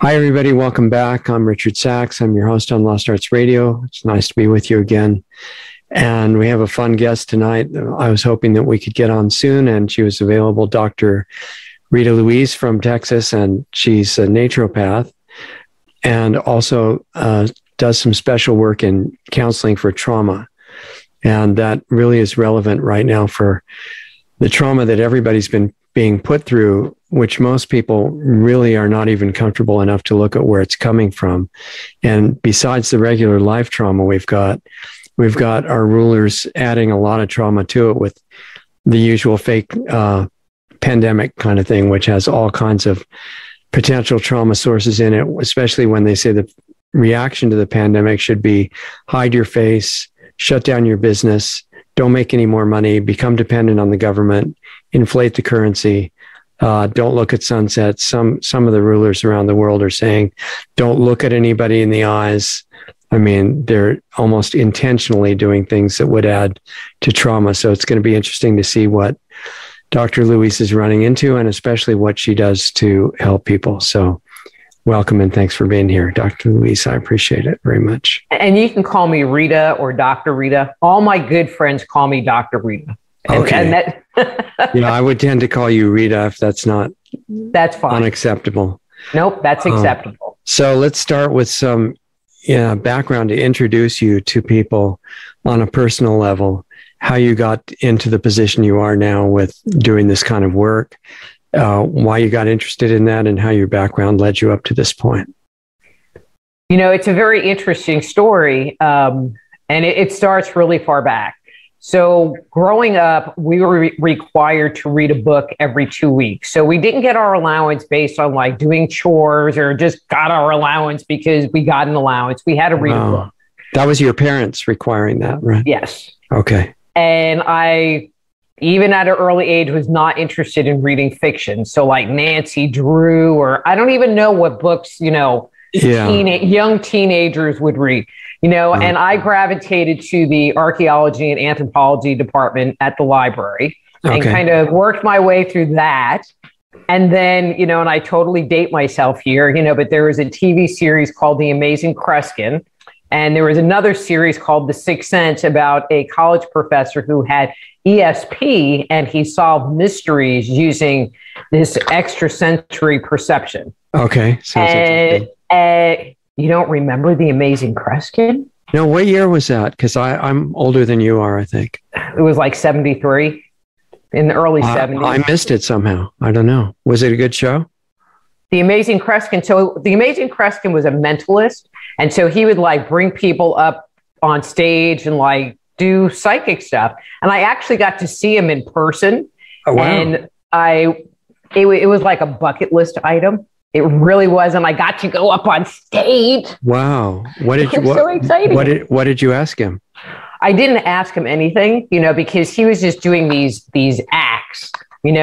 Hi, everybody. Welcome back. I'm Richard Sachs. I'm your host on Lost Arts Radio. It's nice to be with you again. And we have a fun guest tonight. I was hoping that we could get on soon, and she was available, Dr. Rita Louise from Texas, and she's a naturopath and also does some special work in counseling for trauma. And that really is relevant right now for the trauma that everybody's been being put through, which most people really are not even comfortable enough to look at where it's coming from. And besides the regular life trauma we've got our rulers adding a lot of trauma to it with the usual fake pandemic kind of thing, which has all kinds of potential trauma sources in it, especially when they say the reaction to the pandemic should be hide your face, shut down your business, don't make any more money, become dependent on the government, inflate the currency, don't look at sunsets. Some of the rulers around the world are saying, don't look at anybody in the eyes. I mean, they're almost intentionally doing things that would add to trauma. So it's going to be interesting to see what Dr. Louise is running into, and especially what she does to help people. So welcome and thanks for being here, Dr. Louise. I appreciate it very much. And you can call me Rita or Dr. Rita. All my good friends call me Dr. Rita. Okay. Yeah, I would tend to call you Rita if that's fine. Unacceptable. Nope, that's acceptable. So let's start with some background to introduce you to people on a personal level, how you got into the position you are now with doing this kind of work, why you got interested in that, and how your background led you up to this point. You know, it's a very interesting story, and it starts really far back. So growing up, we were required to read a book every 2 weeks. So we didn't get our allowance based on like doing chores or just got our allowance because we got an allowance. We had to read a book. That was your parents requiring that, right? Yes. Okay. And I, even at an early age, was not interested in reading fiction. So like Nancy Drew, or I don't even know what books, young teenagers would read. And I gravitated to the archaeology and anthropology department at the library and kind of worked my way through that. And then, and I totally date myself here, but there was a TV series called The Amazing Kreskin. And there was another series called The Sixth Sense about a college professor who had ESP, and he solved mysteries using this extrasensory perception. Okay. Sounds interesting. You don't remember The Amazing Kreskin? No, what year was that? Because I'm older than you are, I think. It was like 73, in the early 70s. I missed it somehow. I don't know. Was it a good show? The Amazing Kreskin. So The Amazing Kreskin was a mentalist. And so he would like bring people up on stage and like do psychic stuff. And I actually got to see him in person. Oh, wow. And it was like a bucket list item. It really was, and I got to go up on stage. Wow! So exciting. What did you ask him? I didn't ask him anything, because he was just doing these acts,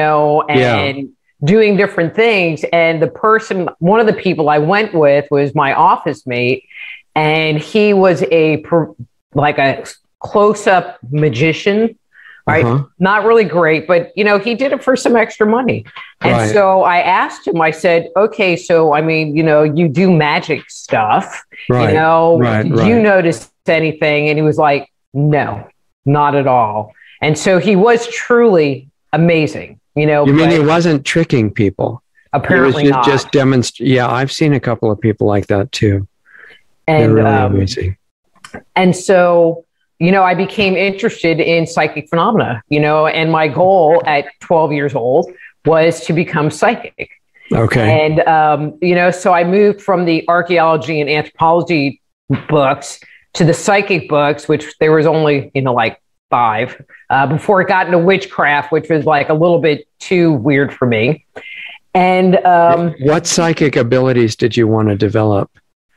and doing different things. And one of the people I went with was my office mate, and he was a close-up magician. Right. Not really great, but, he did it for some extra money. And so I asked him, I said, okay, so, you do magic stuff, you notice anything? And he was like, no, not at all. And so he was truly amazing, You mean he wasn't tricking people? Apparently not. Just demonstrate. Yeah, I've seen a couple of people like that too. And they're really amazing. And so, I became interested in psychic phenomena, and my goal at 12 years old was to become psychic. Okay. And, so I moved from the archaeology and anthropology books to the psychic books, which there was only, like 5, before it got into witchcraft, which was like a little bit too weird for me. And what psychic abilities did you want to develop?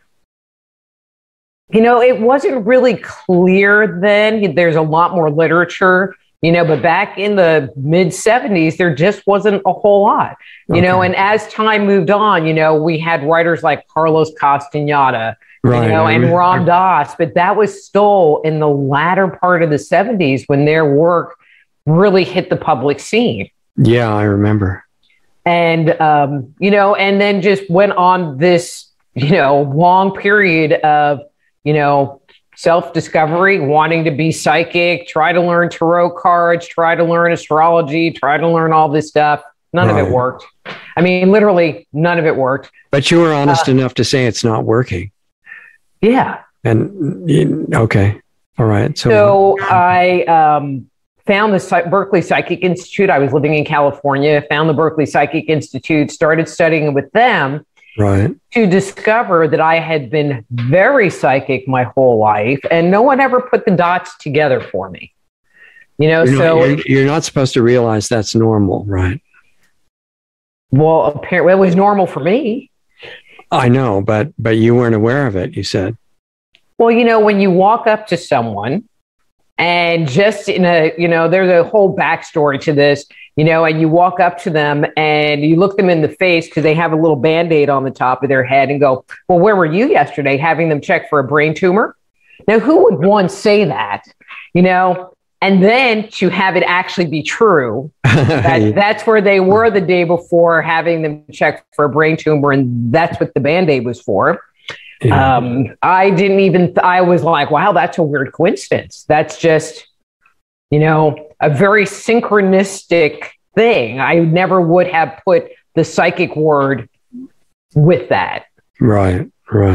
It wasn't really clear then. There's a lot more literature, but back in the mid 70s, there just wasn't a whole lot, and as time moved on, we had writers like Carlos Castaneda, and Ram Dass, but that was still in the latter part of the 70s when their work really hit the public scene. Yeah, I remember. And, and then just went on this, long period of, self-discovery, wanting to be psychic, try to learn tarot cards, try to learn astrology, try to learn all this stuff. None of it worked. I mean, literally none of it worked. But you were honest enough to say it's not working. Yeah. And okay. All right. So I found the Berkeley Psychic Institute. I was living in California, found the Berkeley Psychic Institute, started studying with them. Right. To discover that I had been very psychic my whole life, and no one ever put the dots together for me. You're not supposed to realize that's normal, right? Well, apparently it was normal for me. I know, but you weren't aware of it, you said. Well, when you walk up to someone and just there's a whole backstory to this, and you walk up to them and you look them in the face because they have a little Band-Aid on the top of their head and go, well, where were you yesterday? Having them check for a brain tumor. Now, who would once say that, and then to have it actually be true, that's where they were the day before, having them check for a brain tumor. And that's what the Band-Aid was for. Yeah. I was like, wow, that's a weird coincidence. That's just, a very synchronistic thing. I never would have put the psychic word with that. Right.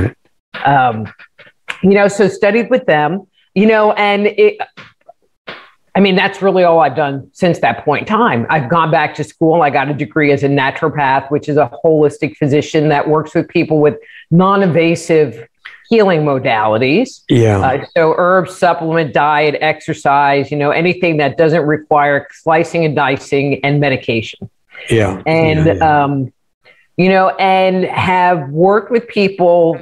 So studied with them, and that's really all I've done since that point in time. I've gone back to school. I got a degree as a naturopath, which is a holistic physician that works with people with non-invasive healing modalities. Yeah. So herbs, supplement, diet, exercise, anything that doesn't require slicing and dicing and medication. Yeah. And, and have worked with people,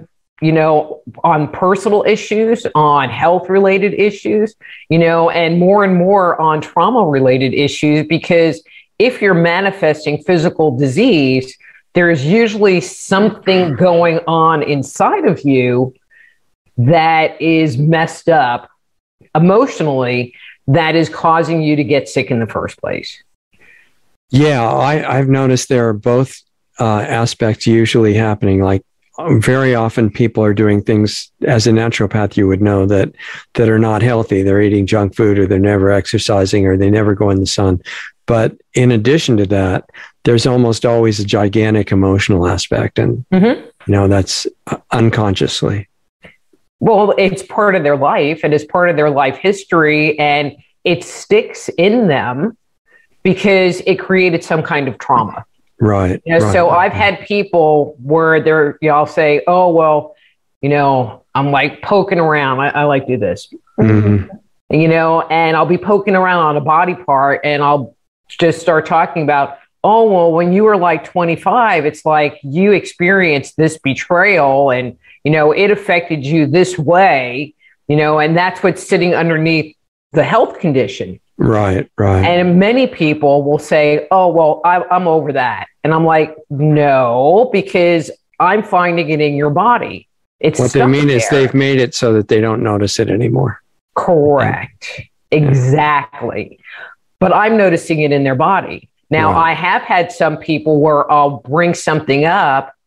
on personal issues, on health related issues, and more on trauma related issues, because if you're manifesting physical disease, there's usually something going on inside of you that is messed up emotionally that is causing you to get sick in the first place. Yeah, I've noticed there are both aspects usually happening. Like very often people are doing things, as a naturopath you would know, that are not healthy. They're eating junk food, or they're never exercising, or they never go in the sun. But in addition to that, there's almost always a gigantic emotional aspect. And, that's unconsciously. Well, it's part of their life, and it's part of their life history, and it sticks in them because it created some kind of trauma. Right. So I've had people where I'll say, oh, well, I'm like poking around. I like to do this, and I'll be poking around on a body part, and I'll just start talking about, oh, well, when you were like 25, it's like you experienced this betrayal, and, it affected you this way, and that's what's sitting underneath the health condition. Right. And many people will say, oh, well, I'm over that. And I'm like, no, because I'm finding it in your body. It's what they mean is they've made it so that they don't notice it anymore. Correct. Exactly. But I'm noticing it in their body. Now, I have had some people where I'll bring something up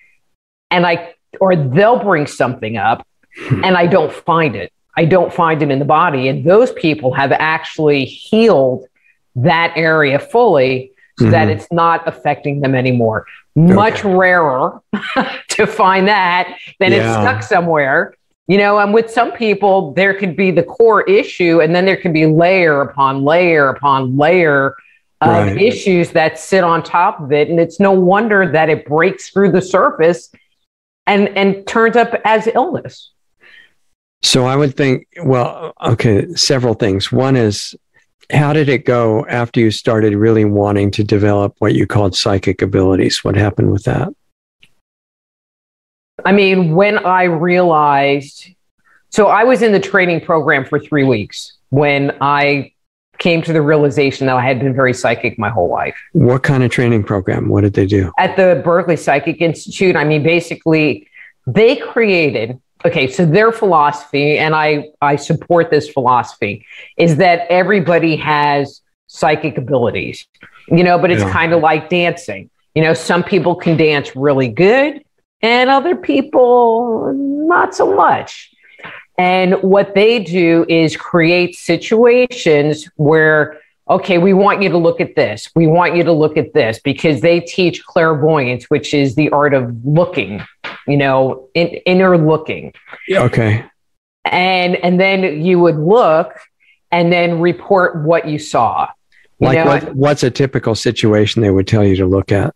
or they'll bring something up and I don't find it. I don't find it in the body. And those people have actually healed that area fully so that it's not affecting them anymore. Much rarer to find that than it's stuck somewhere. And with some people, there could be the core issue, and then there can be layer upon layer upon layer of issues that sit on top of it. And it's no wonder that it breaks through the surface and turns up as illness. So I would think, several things. One is, how did it go after you started really wanting to develop what you called psychic abilities? What happened with that? I mean, when I realized, so I was in the training program for 3 weeks when I came to the realization that I had been very psychic my whole life. What kind of training program? What did they do? At the Berkeley Psychic Institute, I mean, basically, they created, so their philosophy, and I support this philosophy, is that everybody has psychic abilities. but it's kind of like dancing. Some people can dance really good and other people not so much. And what they do is create situations where, okay, we want you to look at this. We want you to look at this, because they teach clairvoyance, which is the art of looking, inner looking. Okay. And then you would look and then report what you saw. What's a typical situation they would tell you to look at?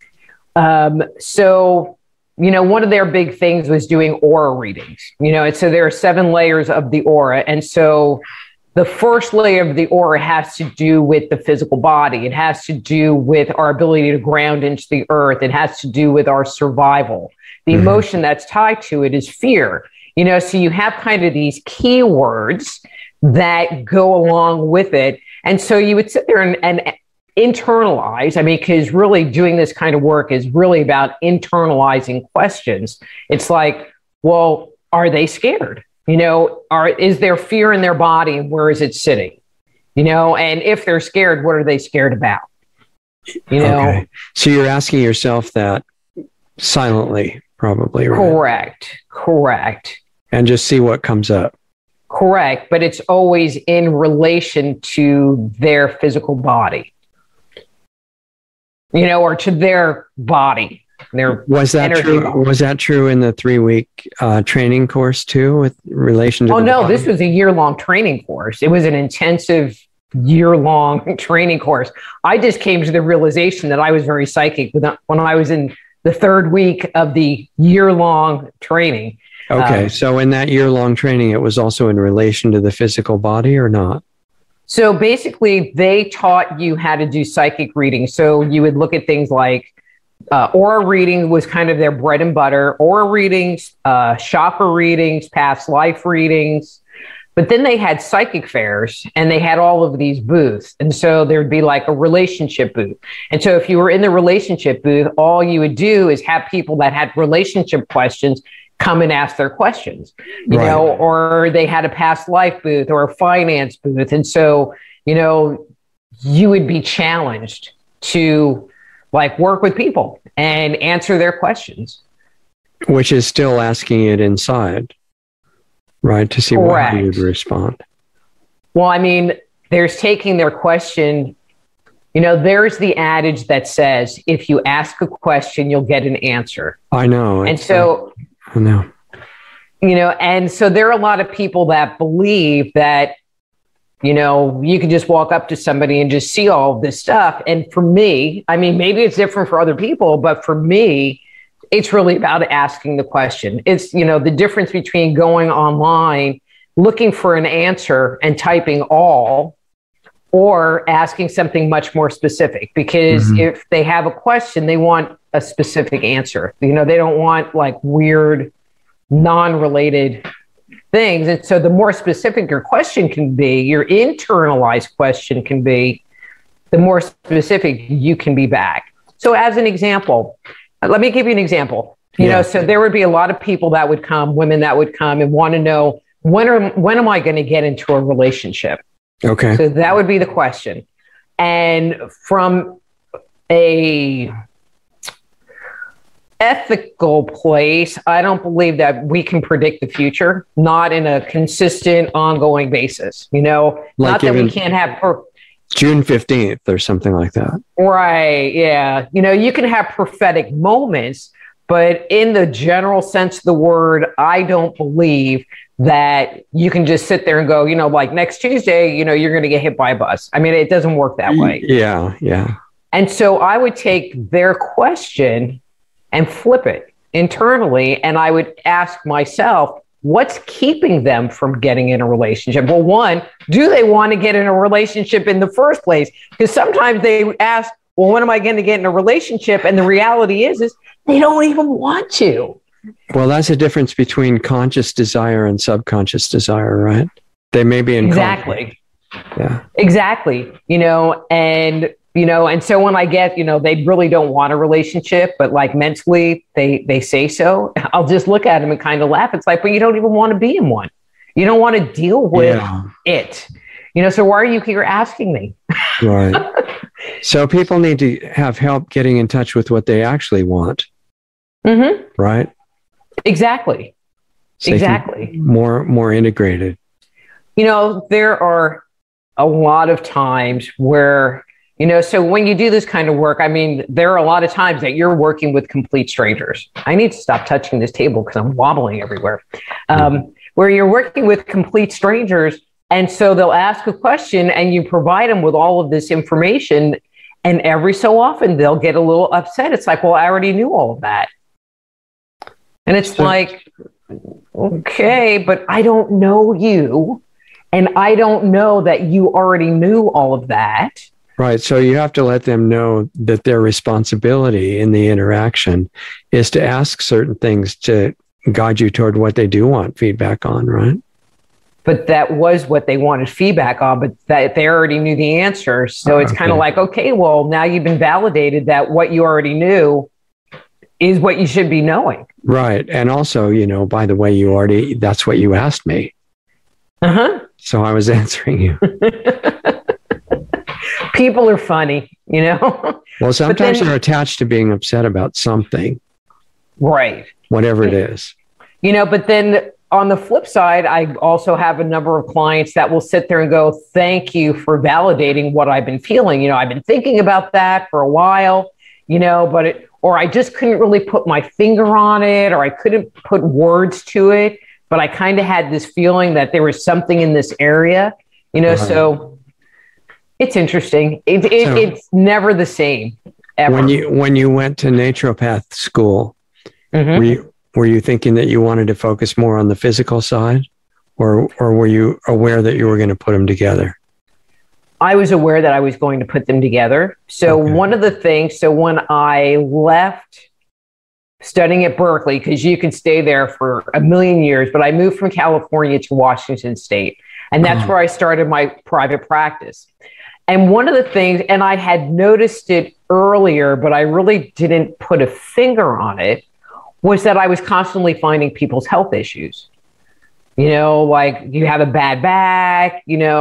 So, one of their big things was doing aura readings, and so there are 7 layers of the aura. And so the first layer of the aura has to do with the physical body. It has to do with our ability to ground into the earth. It has to do with our survival. The emotion that's tied to it is fear. So you have kind of these keywords that go along with it. And so you would sit there and internalize. Because really doing this kind of work is really about internalizing questions. It's like, well, are they scared? Is there fear in their body? Where is it sitting? And if they're scared, what are they scared about? Okay. So you're asking yourself that silently, probably, right? Correct. And just see what comes up. Correct. But it's always in relation to their physical body, or to their body. Was that true? Was that true in the 3-week training course too, with relation to? Oh no, this was a year-long training course. It was an intensive year-long training course. I just came to the realization that I was very psychic when I was in the 3rd week of the year-long training. Okay, so in that year-long training, it was also in relation to the physical body, or not? So basically, they taught you how to do psychic reading. So you would look at things like aura reading was kind of their bread and butter. Aura readings, chakra readings, past life readings. But then they had psychic fairs, and they had all of these booths. And so there'd be like a relationship booth. And so if you were in the relationship booth, all you would do is have people that had relationship questions come and ask their questions, or they had a past life booth or a finance booth. And so, you would be challenged to work with people and answer their questions. Which is still asking it inside, right? To see how you would respond. Well, there's taking their question. There's the adage that says, if you ask a question, you'll get an answer. I know. And so, I know. And so there are a lot of people that believe that, you can just walk up to somebody and just see all of this stuff. And for me, maybe it's different for other people, but for me, it's really about asking the question. It's, the difference between going online, looking for an answer and typing all, or asking something much more specific. Because if they have a question, they want a specific answer. They don't want weird, non-related things. And so the more specific your question can be, your internalized question can be, the more specific you can be back. So as an example, let me give you an example. So there would be a lot of people that would come, women that would come and want to know, when am I going to get into a relationship? Okay. So that would be the question. And from a ethical place, I don't believe that we can predict the future, not in a consistent, ongoing basis. Not that we can't have June 15th or something like that. Right. Yeah. You can have prophetic moments, but in the general sense of the word, I don't believe that you can just sit there and go, next Tuesday, you're going to get hit by a bus. It doesn't work that way. Yeah. Yeah. And so I would take their question and flip it internally. And I would ask myself, what's keeping them from getting in a relationship? Well, one, do they want to get in a relationship in the first place? Because sometimes they ask, well, when am I going to get in a relationship? And the reality is they don't even want to. Well, that's the difference between conscious desire and subconscious desire, right? They may be in exactly. conflict. Yeah. Exactly. And so when I get, they really don't want a relationship, but mentally they say so, I'll just look at them and kind of laugh. It's like, but you don't even want to be in one. You don't want to deal with it. So why are you here asking me? Right. So people need to have help getting in touch with what they actually want. Mm-hmm. Right? Exactly. So exactly. More integrated. There are a lot of times where, so when you do this kind of work, I mean, there are a lot of times that you're working with complete strangers. I need to stop touching this table because I'm wobbling everywhere. Where you're working with complete strangers. And so they'll ask a question and you provide them with all of this information. And every so often they'll get a little upset. It's like, well, I already knew all of that. And it's like, okay, but I don't know you. And I don't know that you already knew all of that. Right. So you have to let them know that their responsibility in the interaction is to ask certain things to guide you toward what they do want feedback on, right? But that was what they wanted feedback on, but that they already knew the answer. So it's kind of like, okay, well, now you've been validated that what you already knew is what you should be knowing. Right. And also, by the way, that's what you asked me. Uh-huh. So I was answering you. People are funny, Well, sometimes they're attached to being upset about something. Right. Whatever it is. But then on the flip side, I also have a number of clients that will sit there and go, thank you for validating what I've been feeling. I've been thinking about that for a while, or I just couldn't really put my finger on it, or I couldn't put words to it, but I kind of had this feeling that there was something in this area, so it's interesting. It's never the same ever. When you went to naturopath school, mm-hmm. Were you thinking that you wanted to focus more on the physical side, or were you aware that you were going to put them together? I was aware that I was going to put them together. So one of the things, when I left studying at Berkeley, because you can stay there for a million years, but I moved from California to Washington State. And that's where I started my private practice. And one of the things, and I had noticed it earlier, but I really didn't put a finger on it, was that I was constantly finding people's health issues. Like you have a bad back,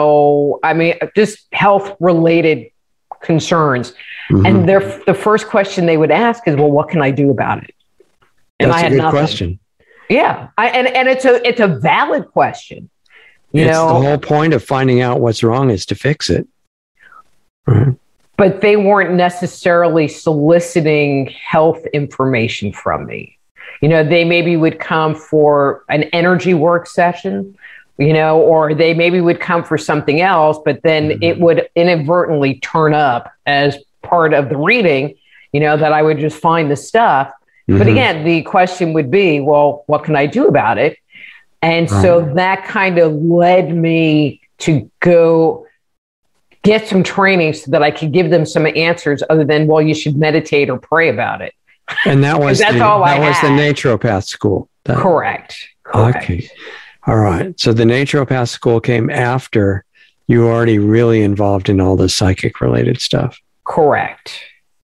just health related concerns. Mm-hmm. And the first question they would ask is, well, what can I do about it? And that's I had a good nothing. Question. Yeah. And it's a valid question. The whole point of finding out what's wrong is to fix it. Mm-hmm. But they weren't necessarily soliciting health information from me. They maybe would come for an energy work session, or they maybe would come for something else, but then mm-hmm. it would inadvertently turn up as part of the reading, that I would just find the stuff. Mm-hmm. But again, the question would be, well, what can I do about it? And so that kind of led me to go get some training so that I could give them some answers other than, well, you should meditate or pray about it. And that was the naturopath school. Correct. Okay. All right. So the naturopath school came after you were already really involved in all the psychic related stuff. Correct.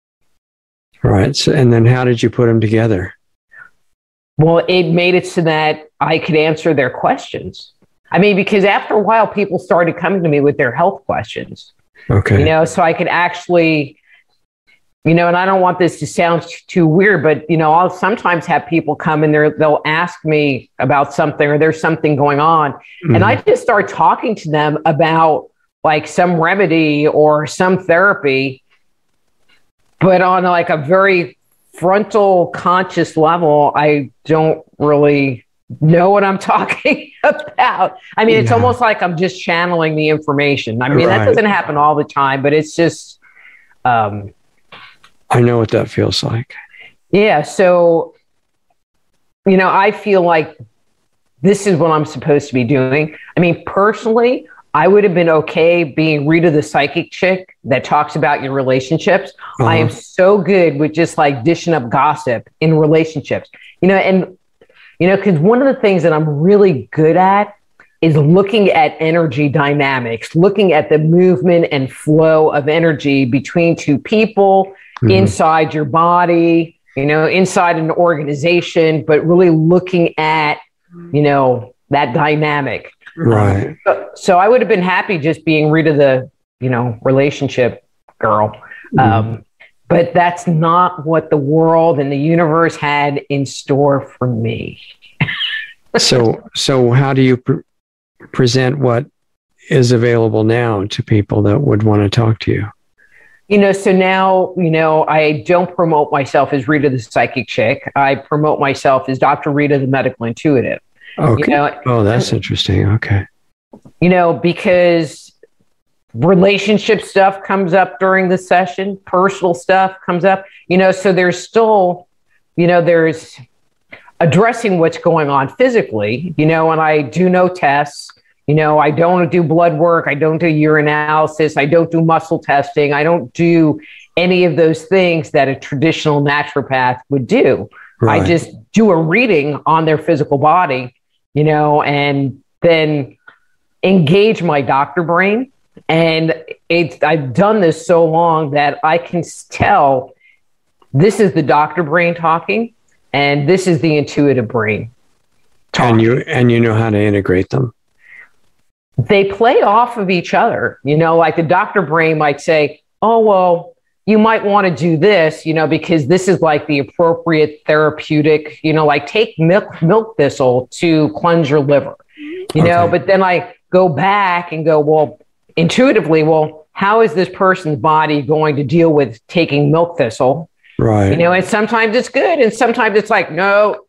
All right. So, and then how did you put them together? Well, it made it so that I could answer their questions. I mean, because after a while, people started coming to me with their health questions. Okay. So I could actually, and I don't want this to sound too weird, but, I'll sometimes have people come and they'll ask me about something or there's something going on. Mm-hmm. And I just start talking to them about like some remedy or some therapy, but on like a very frontal conscious level, I don't really know what I'm talking about. I mean, it's almost like I'm just channeling the information. I mean, that doesn't happen all the time, but it's just, I know what that feels like. Yeah. So, I feel like this is what I'm supposed to be doing. I mean, personally, I would have been okay being Rita the psychic chick that talks about your relationships. Uh-huh. I am so good with just like dishing up gossip in relationships, because one of the things that I'm really good at is looking at energy dynamics, looking at the movement and flow of energy between two people, mm-hmm. inside your body, inside an organization, but really looking at, that dynamic. Right. So I would have been happy just being Rita the, relationship girl. But that's not what the world and the universe had in store for me. So how do you present what is available now to people that would want to talk to you? So now, I don't promote myself as Rita the psychic chick. I promote myself as Dr. Rita the medical intuitive. Okay. That's interesting. Okay. Because relationship stuff comes up during the session, personal stuff comes up, so there's still, there's addressing what's going on physically, and I do no tests. I don't do blood work. I don't do urinalysis. I don't do muscle testing. I don't do any of those things that a traditional naturopath would do. Right. I just do a reading on their physical body, and then engage my doctor brain. And I've done this so long that I can tell this is the doctor brain talking, and this is the intuitive brain talking. And you know how to integrate them. They play off of each other, like the doctor brain might say, oh, well, you might want to do this, because this is like the appropriate therapeutic, like take milk thistle to cleanse your liver, but then I go back and go, well, intuitively, how is this person's body going to deal with taking milk thistle? Right. And sometimes it's good. And sometimes it's like, no,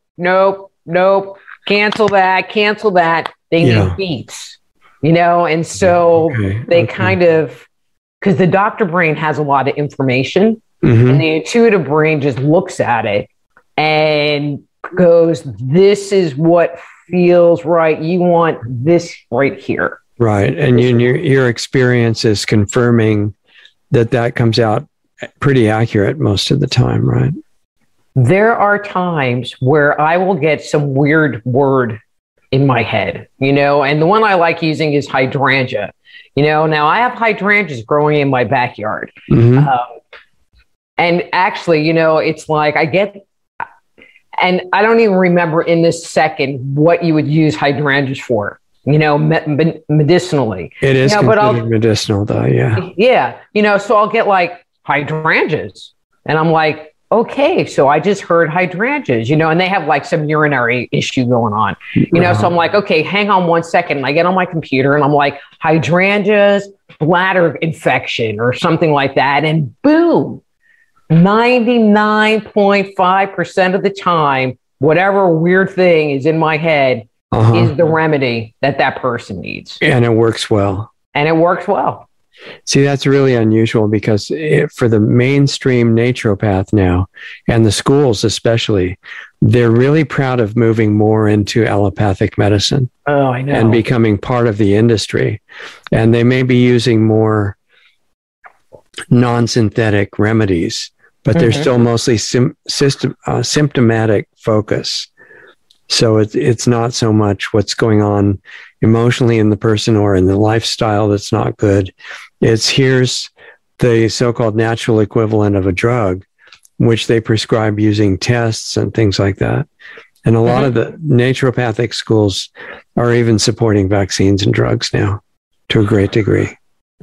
cancel that. They need beets. And so they kind of, because the doctor brain has a lot of information, and the intuitive brain just looks at it and goes, this is what feels right. You want this right here. Right. And your experience is confirming that comes out pretty accurate most of the time, right? There are times where I will get some weird word in my head, and the one I like using is hydrangea. Now I have hydrangeas growing in my backyard. And actually, it's like I get, and I don't even remember in this second what you would use hydrangeas for, medicinally. It is considered medicinal though, yeah. Yeah, so I'll get like hydrangeas, and I'm like, okay, so I just heard hydrangeas, and they have like some urinary issue going on, so I'm like, okay, hang on one second. And I get on my computer and I'm like, hydrangeas, bladder infection or something like that. And boom, 99.5% of the time, whatever weird thing is in my head is the remedy that person needs. And it works well. See, that's really unusual because for the mainstream naturopath now, and the schools especially, they're really proud of moving more into allopathic medicine. Oh, I know. And becoming part of the industry. And they may be using more non-synthetic remedies, but they're still mostly symptomatic focus. So it's not so much what's going on emotionally in the person or in the lifestyle that's not good. Here's the so-called natural equivalent of a drug, which they prescribe using tests and things like that. And a lot of the naturopathic schools are even supporting vaccines and drugs now to a great degree.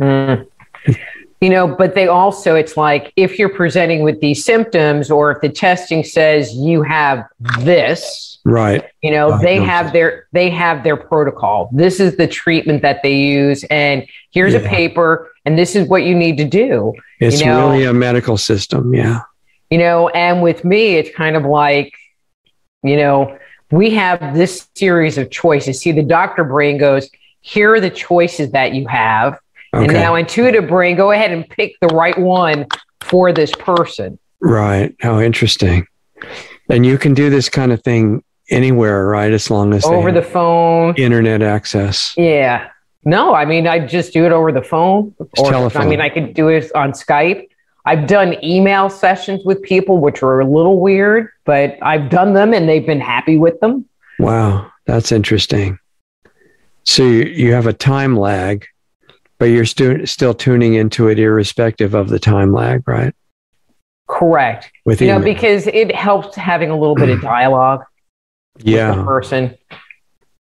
But they also, it's like, if you're presenting with these symptoms, or if the testing says you have this, right? They have their protocol. This is the treatment that they use, and here's a paper, and this is what you need to do. It's really a medical system, yeah. And with me, it's kind of like, we have this series of choices. See, the doctor brain goes, here are the choices that you have. Okay. And now intuitive brain, go ahead and pick the right one for this person. Right. How interesting. And you can do this kind of thing anywhere, right? As long as over the phone, internet access. Yeah. No, I mean, I just do it over the phone. Or, telephone. I mean, I could do it on Skype. I've done email sessions with people, which are a little weird, but I've done them and they've been happy with them. Wow. That's interesting. So you have a time lag, but you're still tuning into it irrespective of the time lag, right? Correct. With because it helps having a little bit of dialogue with the person.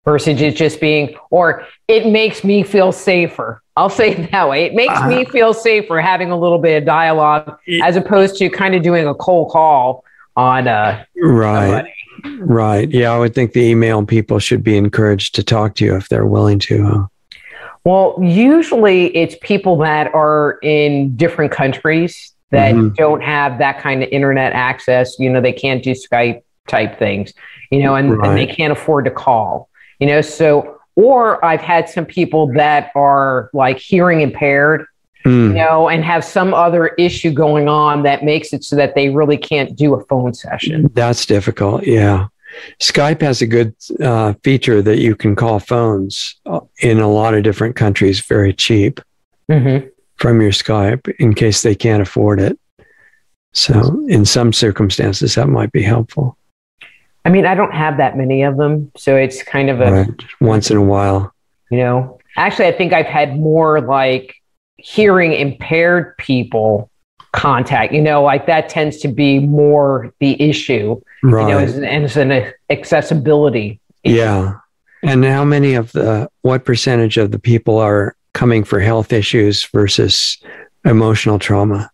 versus it just being, or it makes me feel safer. I'll say it that way. It makes me feel safer having a little bit of dialogue as opposed to kind of doing a cold call on somebody. Right. Yeah, I would think the email people should be encouraged to talk to you if they're willing to. Huh? Well, usually it's people that are in different countries that don't have that kind of internet access. They can't do Skype type things, and they can't afford to call, so, or I've had some people that are like hearing impaired, and have some other issue going on that makes it so that they really can't do a phone session. That's difficult. Yeah. Skype has a good feature that you can call phones in a lot of different countries very cheap from your Skype in case they can't afford it. So in some circumstances, that might be helpful. I mean, I don't have that many of them, so it's kind of once in a while. Actually, I think I've had more like hearing impaired people contact, like that tends to be more the issue, and it's an accessibility issue. Yeah. And what percentage of the people are coming for health issues versus emotional trauma?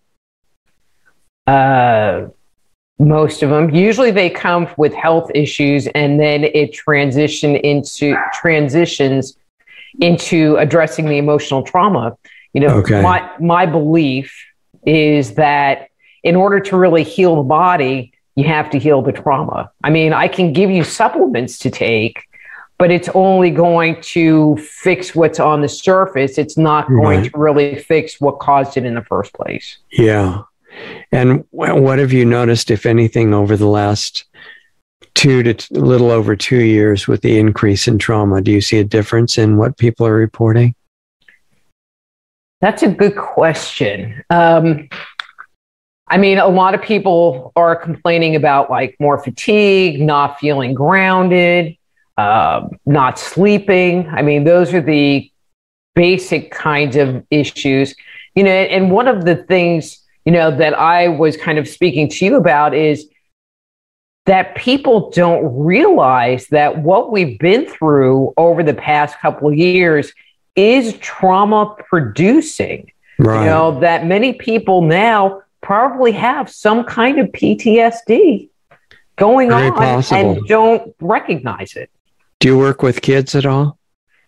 Most of them. Usually they come with health issues and then it transitions into addressing the emotional trauma. My belief is that in order to really heal the body, you have to heal the trauma. I mean, I can give you supplements to take, but it's only going to fix what's on the surface. It's not going to really fix what caused it in the first place. Yeah. And what have you noticed, if anything, over the last a little over 2 years with the increase in trauma? Do you see a difference in what people are reporting? That's a good question. I mean, a lot of people are complaining about like more fatigue, not feeling grounded, not sleeping. I mean, those are the basic kinds of issues, and one of the things, that I was kind of speaking to you about is that people don't realize that what we've been through over the past couple of years is trauma producing. Right. That many people now probably have some kind of PTSD going Very on possible. And don't recognize it. Do you work with kids at all?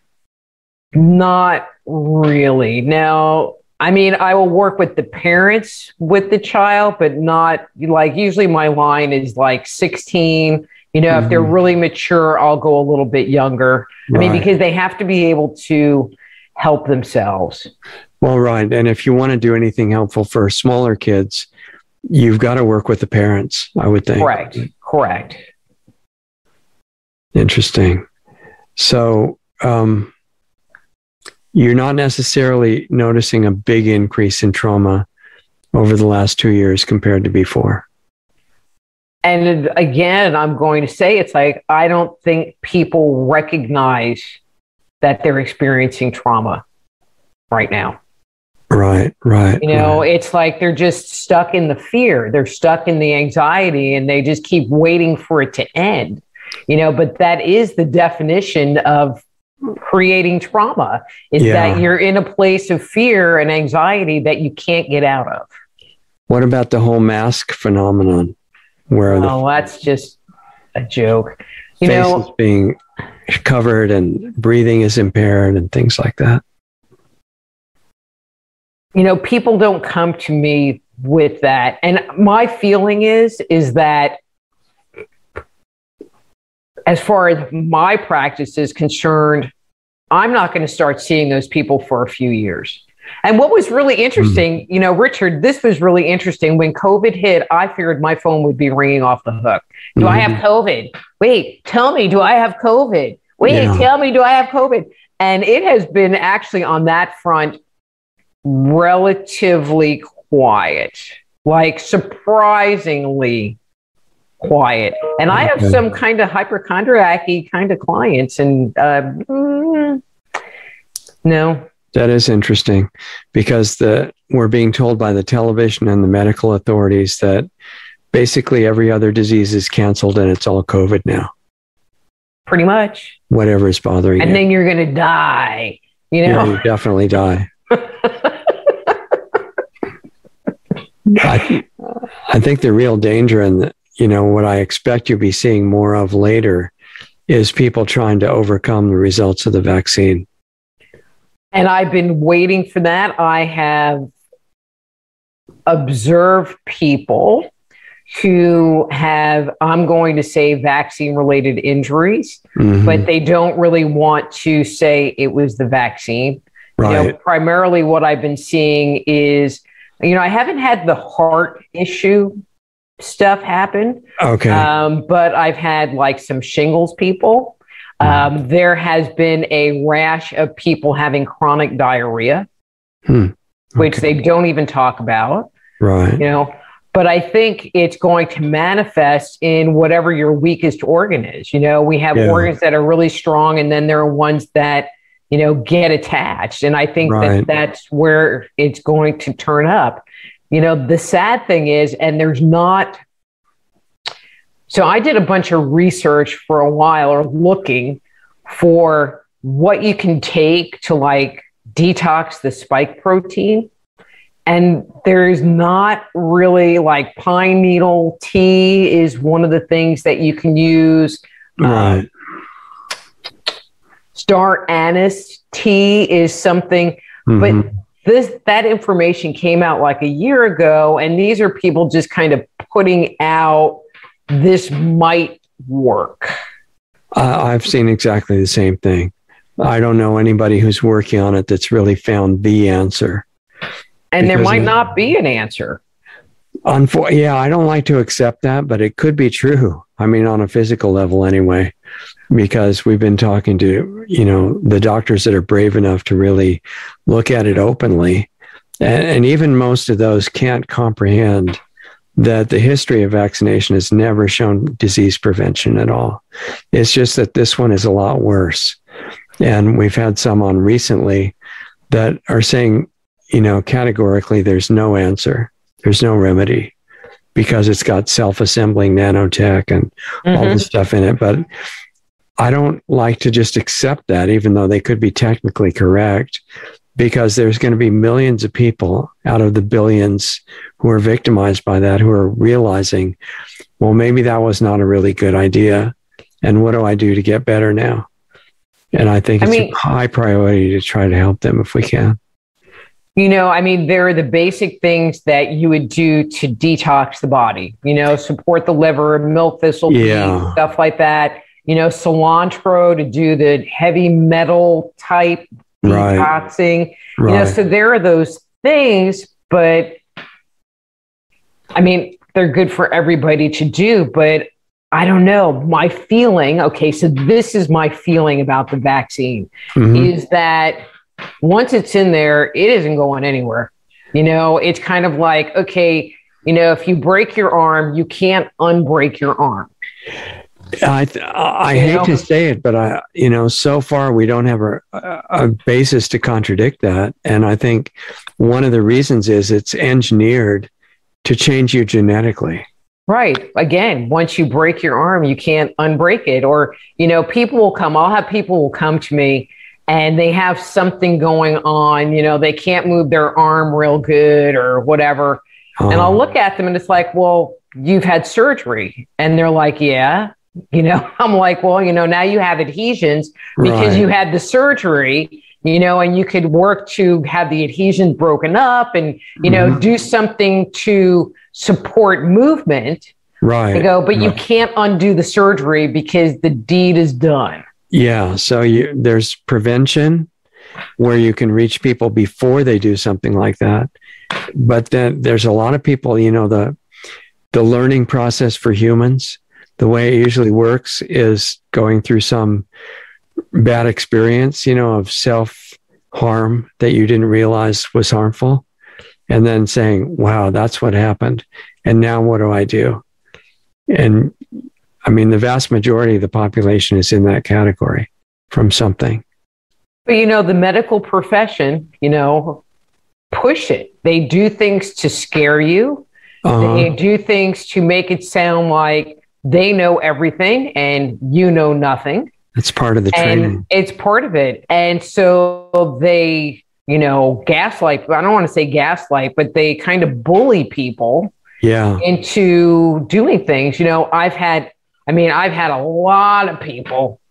Not really. Now, I mean, I will work with the parents with the child, but not like, usually my line is like 16. If they're really mature, I'll go a little bit younger. I mean, because they have to be able to help themselves. Well, right. And if you want to do anything helpful for smaller kids, you've got to work with the parents, I would think. Correct. Interesting. So, you're not necessarily noticing a big increase in trauma over the last 2 years compared to before. And again, I'm going to say it's like, I don't think people recognize that they're experiencing trauma right now. Right. It's like they're just stuck in the fear. They're stuck in the anxiety and they just keep waiting for it to end. But that is the definition of creating trauma, is that you're in a place of fear and anxiety that you can't get out of. What about the whole mask phenomenon? That's just a joke. Faces being covered and breathing is impaired and things like that. People don't come to me with that. And my feeling is that as far as my practice is concerned, I'm not going to start seeing those people for a few years. And what was really interesting, Richard, this was really interesting. When COVID hit, I figured my phone would be ringing off the hook. Do I have COVID? Wait, tell me, do I have COVID? Wait, tell me, do I have COVID? And it has been actually on that front relatively quiet, like surprisingly quiet. And I have some kind of hypochondriac-y kind of clients, and no. That is interesting, because we're being told by the television and the medical authorities that basically every other disease is canceled and it's all COVID now. pretty much. Whatever is bothering you. And then you're going to die, Yeah, you definitely die. I think the real danger and, what I expect you'll be seeing more of later is people trying to overcome the results of the vaccine. And I've been waiting for that. I have observed people who have, I'm going to say, vaccine-related injuries, but they don't really want to say it was the vaccine. Right. Primarily what I've been seeing is, I haven't had the heart issue stuff happen. Okay. But I've had like some shingles people. There has been a rash of people having chronic diarrhea, which they don't even talk about. Right. But I think it's going to manifest in whatever your weakest organ is. We have organs that are really strong, and then there are ones that, get attached. And I think that that's where it's going to turn up. The sad thing is, and there's not. So I did a bunch of research for a while, or looking for what you can take to like detox the spike protein. And there's not really, like, pine needle tea is one of the things that you can use. Right. Star anise tea is something, but that information came out like a year ago, and these are people just kind of putting out this might work. I've seen exactly the same thing. I don't know anybody who's working on it that's really found the answer. And there might not be an answer. Yeah, I don't like to accept that, but it could be true. I mean, on a physical level anyway, because we've been talking to, the doctors that are brave enough to really look at it openly. And even most of those can't comprehend that the history of vaccination has never shown disease prevention at all. It's just that this one is a lot worse. And we've had some on recently that are saying, categorically, there's no answer. There's no remedy because it's got self-assembling nanotech and all this stuff in it. But I don't like to just accept that, even though they could be technically correct, because there's going to be millions of people out of the billions who are victimized by that, who are realizing, well, maybe that was not a really good idea. And what do I do to get better now? And I think it's a high priority to try to help them if we can. There are the basic things that you would do to detox the body, support the liver, milk thistle, stuff like that. Cilantro to do the heavy metal type detoxing. So there are those things, but they're good for everybody to do, but I don't know. My feeling, so this is my feeling about the vaccine, is that once it's in there, it isn't going anywhere. It's kind of like, if you break your arm, you can't unbreak your arm. I hate to say it, but so far we don't have a basis to contradict that. And I think one of the reasons is it's engineered to change you genetically. Right. Again, once you break your arm, you can't unbreak it. Or, I'll have people will come to me and they have something going on, they can't move their arm real good or whatever. And I'll look at them and it's like, well, you've had surgery. And they're like, yeah. I'm like, well, now you have adhesions because you had the surgery, and you could work to have the adhesions broken up and, do something to support movement. Right. I go, but you can't undo the surgery because the deed is done. Yeah. So there's prevention where you can reach people before they do something like that. But then there's a lot of people, the learning process for humans, the way it usually works is going through some bad experience, of self-harm that you didn't realize was harmful. And then saying, wow, that's what happened. And now what do I do? And the vast majority of the population is in that category from something. But, the medical profession, push it. They do things to scare you. They do things to make it sound like they know everything and you know nothing. It's part of the training. It's part of it. And so they, gaslight, I don't want to say gaslight, but they kind of bully people into doing things. I've had a lot of people,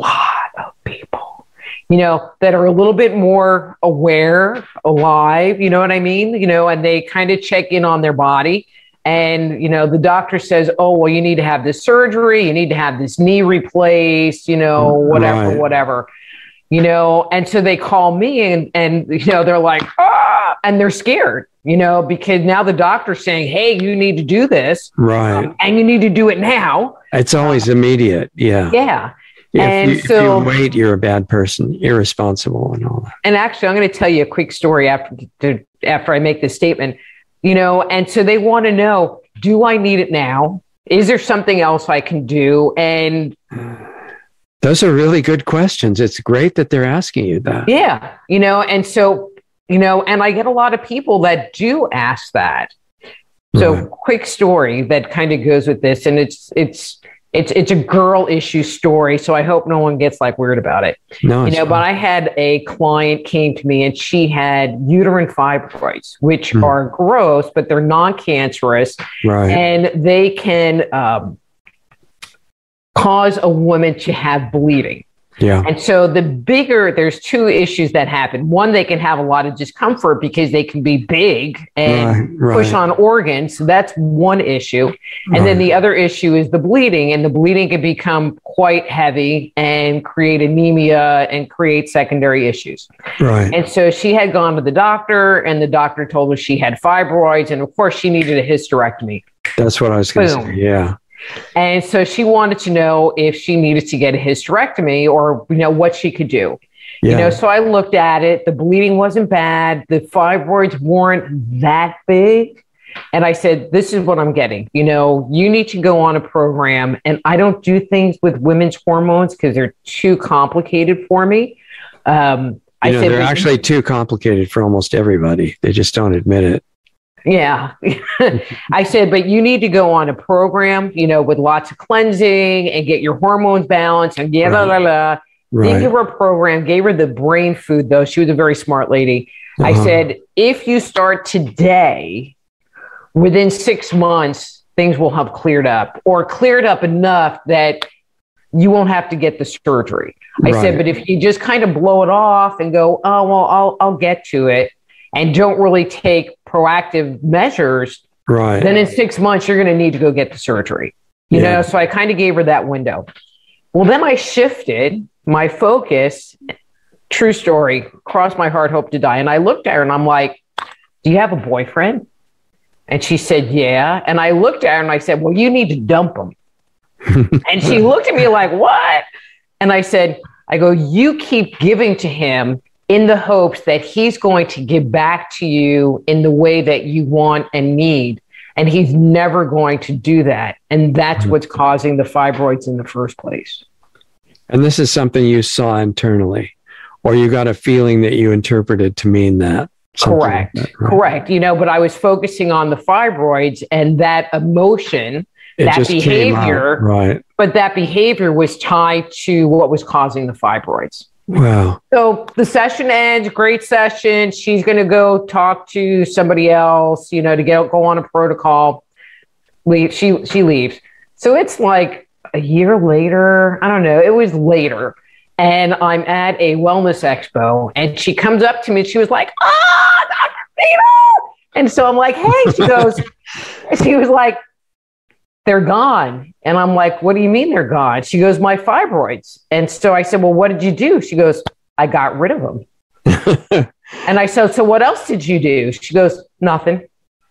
that are a little bit more aware, alive, you know what I mean? And they kind of check in on their body. And, the doctor says, oh, well, you need to have this surgery. You need to have this knee replaced, whatever. And so they call me and they're like, and they're scared, because now the doctor's saying, hey, you need to do this. Right. And you need to do it now. It's always immediate. Yeah. Yeah. If you wait, you're a bad person, irresponsible and all that. And actually, I'm going to tell you a quick story after I make this statement, and so they want to know, do I need it now? Is there something else I can do? And those are really good questions. It's great that they're asking you that. Yeah. And so, and I get a lot of people that do ask that. So quick story that kind of goes with this. And it's a girl issue story. So I hope no one gets weird about it. No, but I had a client came to me and she had uterine fibroids, which are gross, but they're non-cancerous. Right. And they can cause a woman to have bleeding. Yeah. And so there's two issues that happen. One, they can have a lot of discomfort because they can be big and push on organs. So that's one issue. And then the other issue is the bleeding, and the bleeding can become quite heavy and create anemia and create secondary issues. Right. And so she had gone to the doctor, and the doctor told her she had fibroids. And of course she needed a hysterectomy. That's what I was going to say. Yeah. And so she wanted to know if she needed to get a hysterectomy or, what she could do. Yeah. So I looked at it. The bleeding wasn't bad. The fibroids weren't that big. And I said, this is what I'm getting. You need to go on a program. And I don't do things with women's hormones because they're too complicated for me. They're actually too complicated for almost everybody. They just don't admit it. Yeah. I said, but you need to go on a program, with lots of cleansing and get your hormones balanced and Didn't give her a program, gave her the brain food though. She was a very smart lady. I said, if you start today, within 6 months, things will have cleared up or cleared up enough that you won't have to get the surgery. I said, but if you just kind of blow it off and go, oh, well, I'll get to it, and don't really take proactive measures, then in 6 months, you're going to need to go get the surgery. You know, so I kind of gave her that window. Well, then I shifted my focus, true story, cross my heart, hope to die. And I looked at her and I'm like, do you have a boyfriend? And she said, yeah. And I looked at her and I said, well, you need to dump him. And she looked at me like, what? And I said, you keep giving to him in the hopes that he's going to give back to you in the way that you want and need. And he's never going to do that. And that's what's causing the fibroids in the first place. And this is something you saw internally, or you got a feeling that you interpreted to mean that. Correct. Like that, right? Correct. But I was focusing on the fibroids and that emotion, that behavior, right? But that behavior was tied to what was causing the fibroids. Wow. So the session ends, great session. She's going to go talk to somebody else, to go on a protocol. She leaves. So it's like a year later. I don't know. It was later. And I'm at a wellness expo and she comes up to me and she was like, Dr. Peter. And so I'm like, hey, she was like, they're gone. And I'm like, what do you mean they're gone? She goes, my fibroids. And so I said, well, what did you do? She goes, I got rid of them. And I said, so what else did you do? She goes, nothing.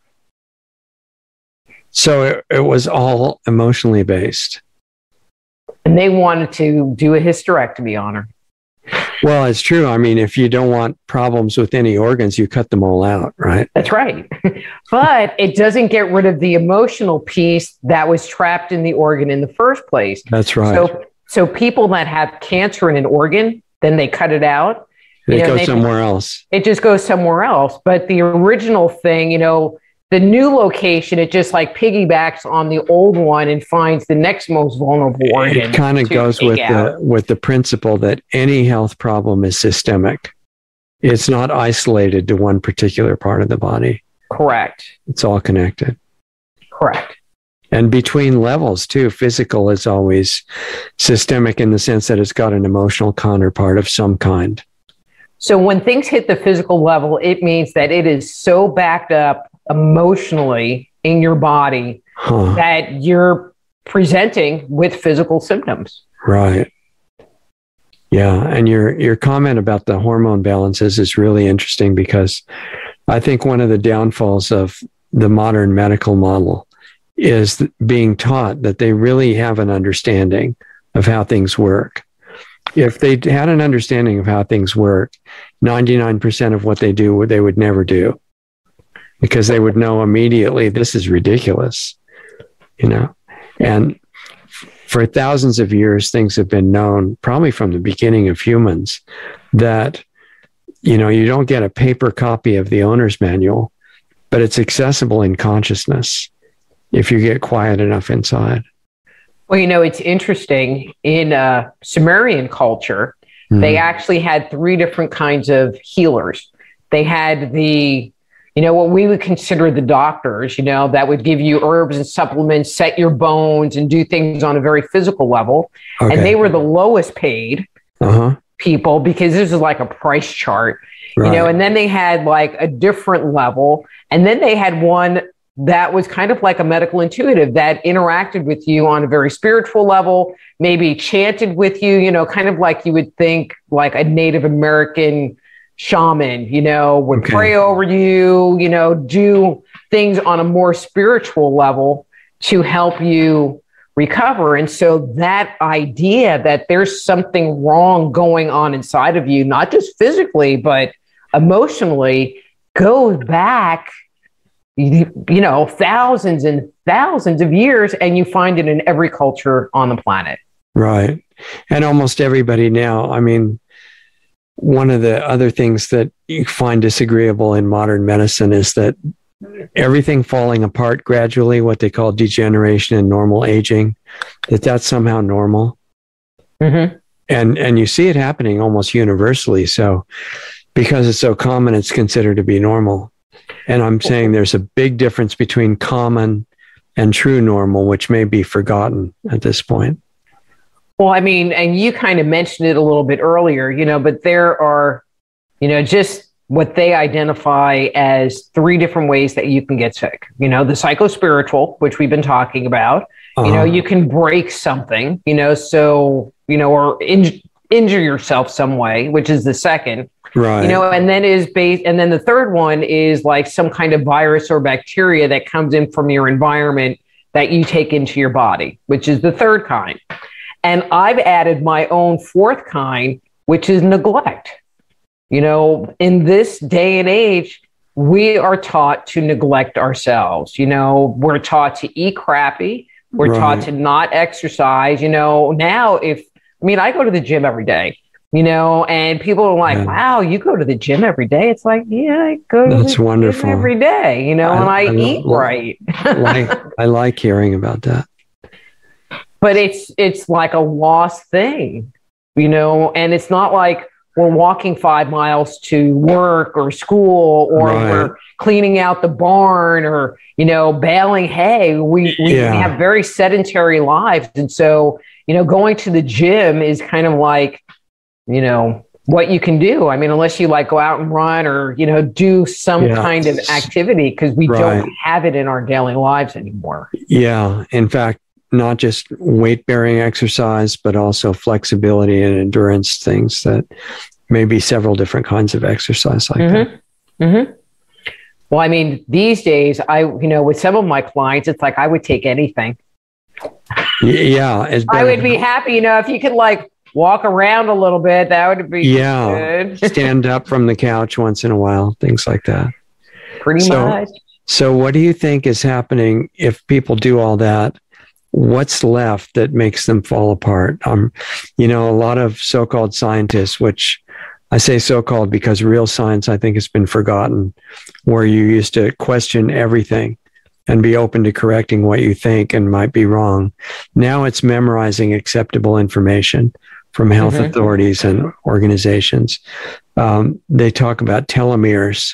So it was all emotionally based. And they wanted to do a hysterectomy on her. Well, it's true. I mean, if you don't want problems with any organs, you cut them all out, right? That's right. But it doesn't get rid of the emotional piece that was trapped in the organ in the first place. That's right. So people that have cancer in an organ, then they cut it out. It goes somewhere else. It just goes somewhere else. But the original thing, the new location, it just like piggybacks on the old one and finds the next most vulnerable organ. It kind of goes with the principle that any health problem is systemic. It's not isolated to one particular part of the body. Correct. It's all connected. Correct. And between levels too, physical is always systemic in the sense that it's got an emotional counterpart of some kind. So when things hit the physical level, it means that it is so backed up emotionally in your body that you're presenting with physical symptoms. Right. Yeah. And your comment about the hormone balances is really interesting, because I think one of the downfalls of the modern medical model is being taught that they really have an understanding of how things work. If they had an understanding of how things work, 99% of what they do, they would never do, because they would know immediately, this is ridiculous, And for thousands of years, things have been known, probably from the beginning of humans, that, you don't get a paper copy of the owner's manual, but it's accessible in consciousness if you get quiet enough inside. Well, it's interesting. In Sumerian culture, they actually had 3 different kinds of healers. They had what we would consider the doctors, that would give you herbs and supplements, set your bones, and do things on a very physical level. Okay. And they were the lowest paid people, because this is like a price chart, right. And then they had like a different level. And then they had one that was kind of like a medical intuitive that interacted with you on a very spiritual level, maybe chanted with you, kind of like you would think like a Native American shaman, would pray over you, do things on a more spiritual level to help you recover. And so that idea that there's something wrong going on inside of you, not just physically, but emotionally, goes back, thousands and thousands of years, and you find it in every culture on the planet. Right. And almost everybody now, one of the other things that you find disagreeable in modern medicine is that everything falling apart gradually, what they call degeneration and normal aging, that's somehow normal. Mm-hmm. And you see it happening almost universally. So because it's so common, it's considered to be normal. And I'm saying there's a big difference between common and true normal, which may be forgotten at this point. Well, and you kind of mentioned it a little bit earlier, but there are, just what they identify as 3 different ways that you can get sick. The psychospiritual, which we've been talking about, you can break something, or injure yourself some way, which is the second. Right. And then the third one is like some kind of virus or bacteria that comes in from your environment that you take into your body, which is the third kind. And I've added my own 4th kind, which is neglect. In this day and age, we are taught to neglect ourselves. We're taught to eat crappy. We're taught to not exercise. Now I go to the gym every day. And people are like, wow, you go to the gym every day? It's like, yeah, I go to the wonderful. Gym every day, and I eat right. I like hearing about that. But it's like a lost thing, and it's not like we're walking 5 miles to work or school, or we're cleaning out the barn, or, baling hay. We have very sedentary lives. And so, going to the gym is kind of like, what you can do. Unless you like go out and run or, do some kind of activity, because we don't have it in our daily lives anymore. Yeah. In fact, not just weight-bearing exercise, but also flexibility and endurance things, that may be several different kinds of exercise like that. Mm-hmm. Well, these days, with some of my clients, it's like I would take anything. Yeah. I would be happy, if you could like walk around a little bit, that would be good. Stand up from the couch once in a while, things like that. Pretty much. So what do you think is happening if people do all that? What's left that makes them fall apart? A lot of so-called scientists, which I say so-called because real science, I think, has been forgotten, where you used to question everything and be open to correcting what you think and might be wrong. Now it's memorizing acceptable information from health authorities and organizations. They talk about telomeres,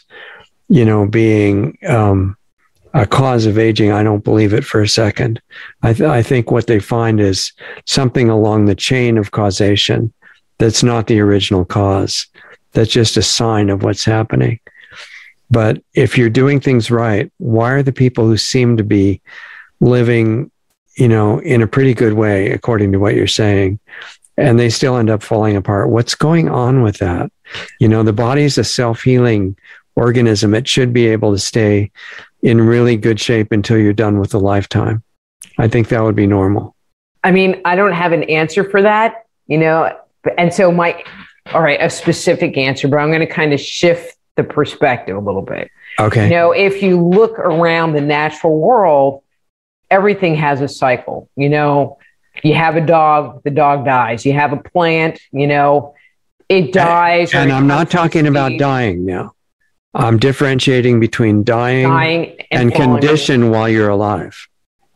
being a cause of aging. I don't believe it for a second. I think what they find is something along the chain of causation that's not the original cause. That's just a sign of what's happening. But if you're doing things right, why are the people who seem to be living, in a pretty good way, according to what you're saying, and they still end up falling apart? What's going on with that? The body's a self-healing organism. It should be able to stay in really good shape until you're done with the lifetime. I think that would be normal. I mean, I don't have an answer for that, and so a specific answer, but I'm going to kind of shift the perspective a little bit. Okay. If you look around the natural world, everything has a cycle. You have a dog, the dog dies. You have a plant, it dies. And I'm not talking about dying now. I'm differentiating between dying and condition while you're alive.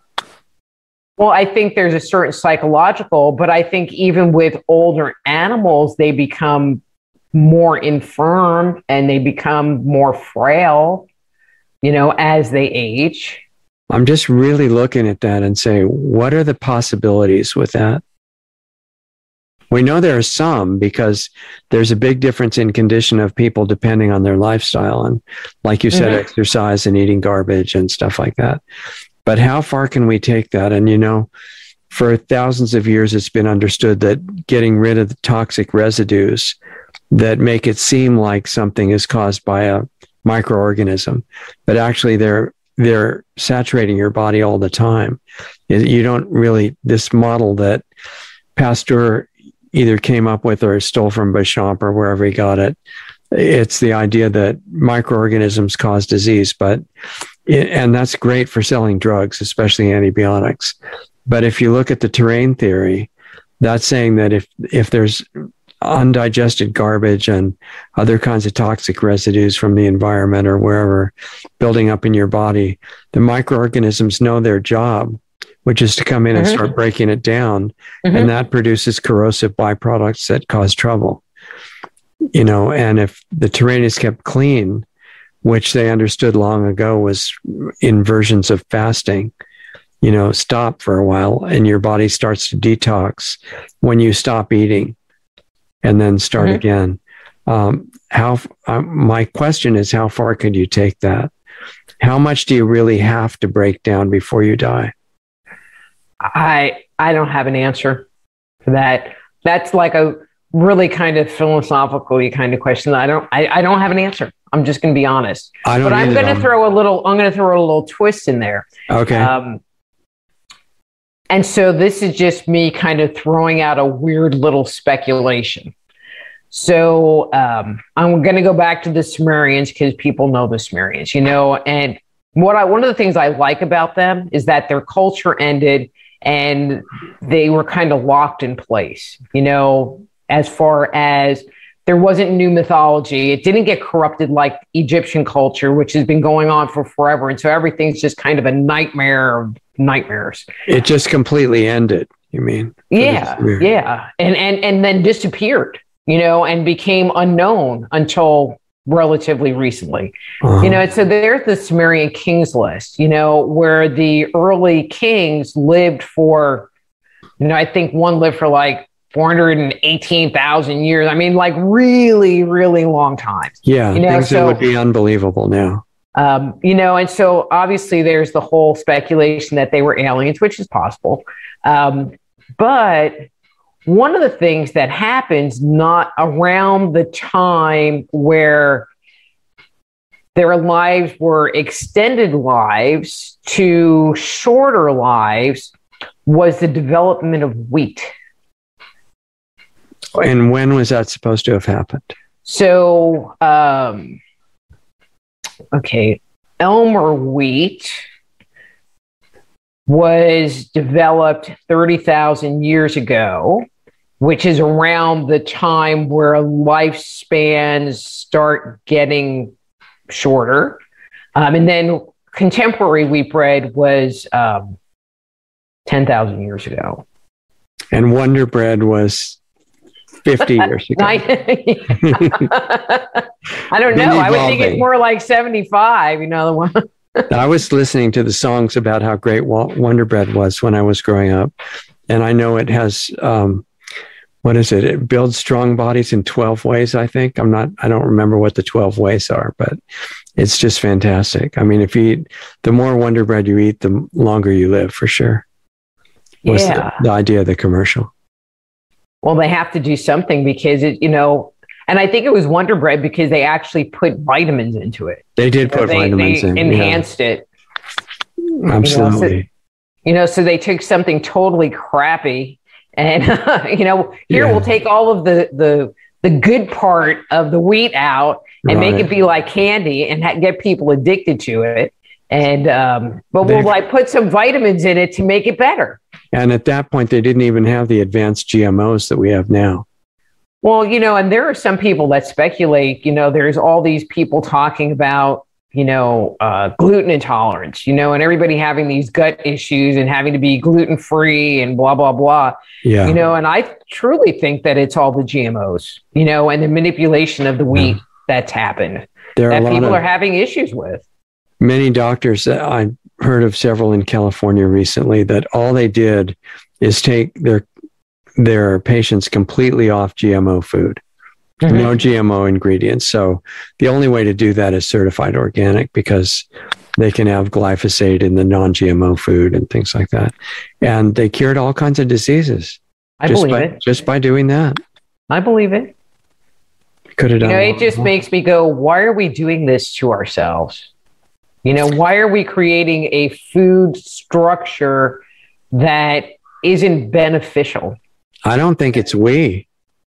Well, I think there's a certain psychological, but I think even with older animals, they become more infirm and they become more frail, as they age. I'm just really looking at that and say, what are the possibilities with that? We know there are some because there's a big difference in condition of people depending on their lifestyle. And like you said, exercise and eating garbage and stuff like that. But how far can we take that? And, for thousands of years, it's been understood that getting rid of the toxic residues that make it seem like something is caused by a microorganism, but actually they're saturating your body all the time. You don't really, this model that Pasteur either came up with or stole from Béchamp or wherever he got it, it's the idea that microorganisms cause disease, and that's great for selling drugs, especially antibiotics. But if you look at the terrain theory, that's saying that if there's undigested garbage and other kinds of toxic residues from the environment or wherever building up in your body, the microorganisms know their job, which is to come in and start breaking it down. And that produces corrosive byproducts that cause trouble. And if the terrain is kept clean, which they understood long ago was in versions of fasting, stop for a while and your body starts to detox when you stop eating and then start again. My question is, how far could you take that? How much do you really have to break down before you die? I don't have an answer for that. That's like a really kind of philosophically kind of question. I don't have an answer. I'm just going to be honest. I'm going to throw a little twist in there. Okay. And so this is just me kind of throwing out a weird little speculation. So I'm going to go back to the Sumerians because people know the Sumerians, and one of the things I like about them is that their culture ended and they were kind of locked in place, as far as there wasn't new mythology. It didn't get corrupted like Egyptian culture, which has been going on for forever. And so everything's just kind of a nightmare of nightmares. It just completely ended, you mean? Yeah. Yeah. And then disappeared, and became unknown until relatively recently. So there's the Sumerian kings list, where the early kings lived for, I think one lived for like 418,000 years. I mean, like really, really long time. Yeah, things that would be unbelievable now. And so obviously there's the whole speculation that they were aliens, which is possible. But one of the things that happens not around the time where their lives were extended lives to shorter lives was the development of wheat. And when was that supposed to have happened? So, Elmer wheat was developed 30,000 years ago. which is around the time where lifespans start getting shorter. And then contemporary wheat bread was 10,000 years ago. And Wonder Bread was 50 years ago. I don't know. I would think it's more like 75, I was listening to the songs about how great Wonder Bread was when I was growing up. And I know it has, what is it? It builds strong bodies in 12 ways, I think. I don't remember what the 12 ways are, but it's just fantastic. I mean, the more Wonder Bread you eat, the longer you live, for sure. Was the idea of the commercial. Well, they have to do something because and I think it was Wonder Bread because they actually put vitamins into it. They did put vitamins in. They enhanced it. Absolutely. So they took something totally crappy and, here we'll take all of the good part of the wheat out and make it be like candy and get people addicted to it. And, but we'll put some vitamins in it to make it better. And at that point, they didn't even have the advanced GMOs that we have now. Well, and there are some people that speculate, there's all these people talking about, gluten intolerance, and everybody having these gut issues and having to be gluten-free and blah, blah, blah. Yeah. And I truly think that it's all the GMOs, and the manipulation of the wheat that's happened that people are having issues with. Many doctors, I heard of several in California recently, that all they did is take their patients completely off GMO food, no GMO ingredients. So the only way to do that is certified organic because they can have glyphosate in the non-GMO food and things like that. And they cured all kinds of diseases. I believe it. Just by doing that. I believe it. Could have done it just makes me go, why are we doing this to ourselves? Why are we creating a food structure that isn't beneficial? I don't think it's we.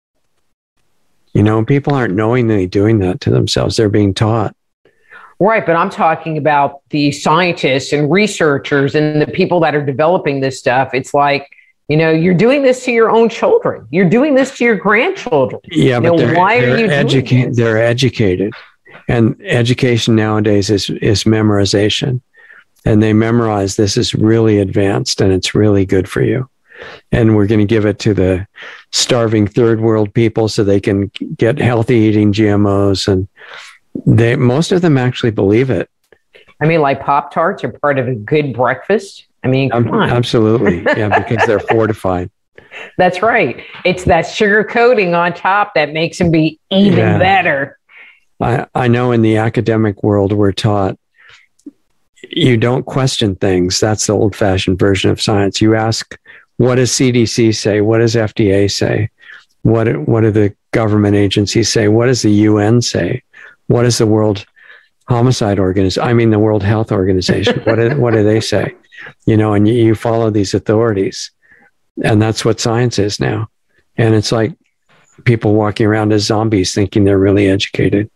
People aren't knowingly doing that to themselves. They're being taught. Right, but I'm talking about the scientists and researchers and the people that are developing this stuff. It's like, you're doing this to your own children. You're doing this to your grandchildren. Yeah, but they're educated. And education nowadays is memorization. And they memorize this is really advanced and it's really good for you. And we're going to give it to the starving third world people so they can get healthy eating GMOs. And most of them actually believe it. I mean, like Pop-Tarts are part of a good breakfast. I mean, come on. Absolutely. Yeah, because they're fortified. That's right. It's that sugar coating on top that makes them be even better. I know in the academic world, we're taught you don't question things. That's the old-fashioned version of science. You ask, what does CDC say? What does FDA say? What do the government agencies say? What does the UN say? What does the World Homicide Organization? I mean, the World Health Organization. What do they say? And you follow these authorities, and that's what science is now. And it's like people walking around as zombies thinking they're really educated.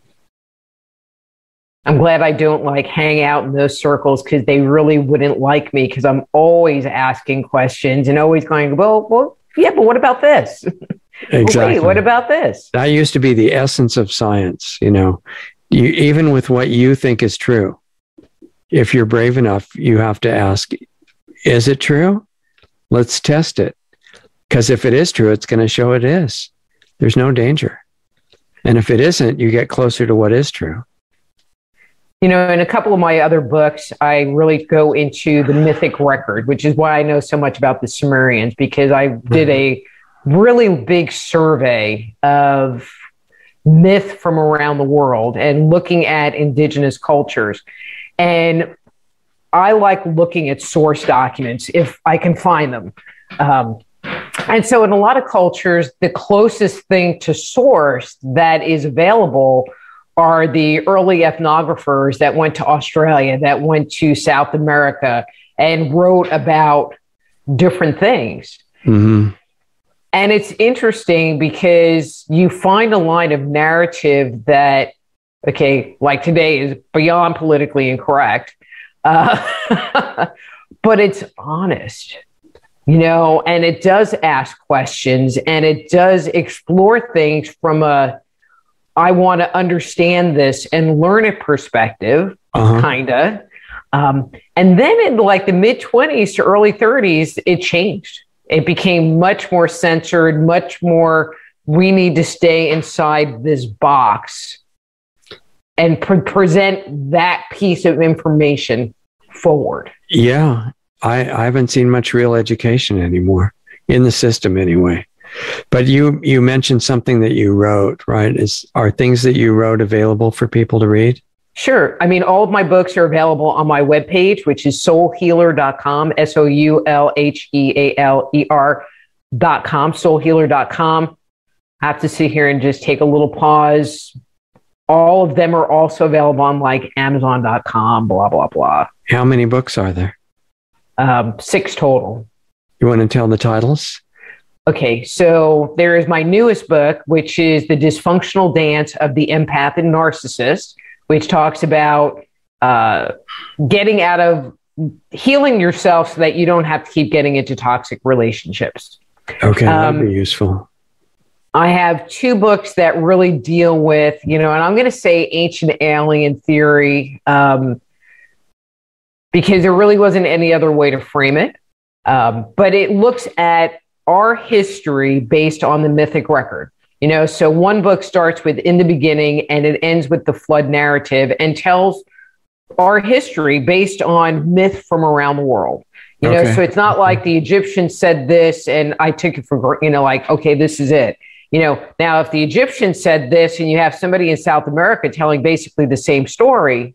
I'm glad I don't hang out in those circles because they really wouldn't like me because I'm always asking questions and always going, well, yeah, but what about this? Exactly. Wait, what about this? That used to be the essence of science. Even with what you think is true, if you're brave enough, you have to ask, is it true? Let's test it. Because if it is true, it's going to show it is. There's no danger. And if it isn't, you get closer to what is true. In a couple of my other books, I really go into the mythic record, which is why I know so much about the Sumerians, because I did a really big survey of myth from around the world and looking at indigenous cultures. And I like looking at source documents if I can find them. And so in a lot of cultures, the closest thing to source that is available are the early ethnographers that went to Australia, that went to South America and wrote about different things. Mm-hmm. And it's interesting because you find a line of narrative that, like today is beyond politically incorrect, but it's honest. and it does ask questions, and it does explore things from I want to understand this and learn it perspective, kind of. And then in like the mid-20s to early 30s, it changed. It became much more censored, much more, we need to stay inside this box and present that piece of information forward. Yeah, I haven't seen much real education anymore, in the system anyway. But you mentioned something that you wrote, right? Are things that you wrote available for people to read? Sure. I mean, all of my books are available on my webpage, which is soulhealer.com, soulhealer.com, soulhealer.com. I have to sit here and just take a little pause. All of them are also available on like Amazon.com, blah, blah, blah. How many books are there? 6 total. You want to tell the titles? Okay, so there is my newest book, which is The Dysfunctional Dance of the Empath and Narcissist, which talks about getting out of healing yourself so that you don't have to keep getting into toxic relationships. Okay, that would be useful. I have 2 books that really deal with, and I'm going to say ancient alien theory, because there really wasn't any other way to frame it. But it looks at our history based on the mythic record. So one book starts with in the beginning and it ends with the flood narrative and tells our history based on myth from around the world. So it's not like the Egyptians said this and I took it for, okay, this is it. Now if the Egyptians said this and you have somebody in South America telling basically the same story,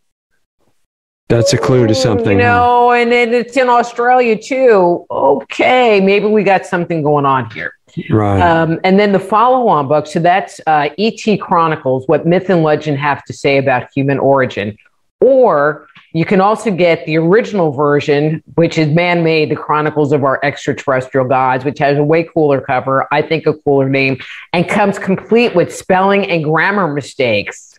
that's a clue to something. And then it's in Australia too. Okay, maybe we got something going on here. Right. And then the follow-on book, so that's E.T. Chronicles, What Myth and Legend Have to Say About Human Origin. Or you can also get the original version, which is Man-Made, The Chronicles of Our Extraterrestrial Gods, which has a way cooler cover, I think a cooler name, and comes complete with spelling and grammar mistakes.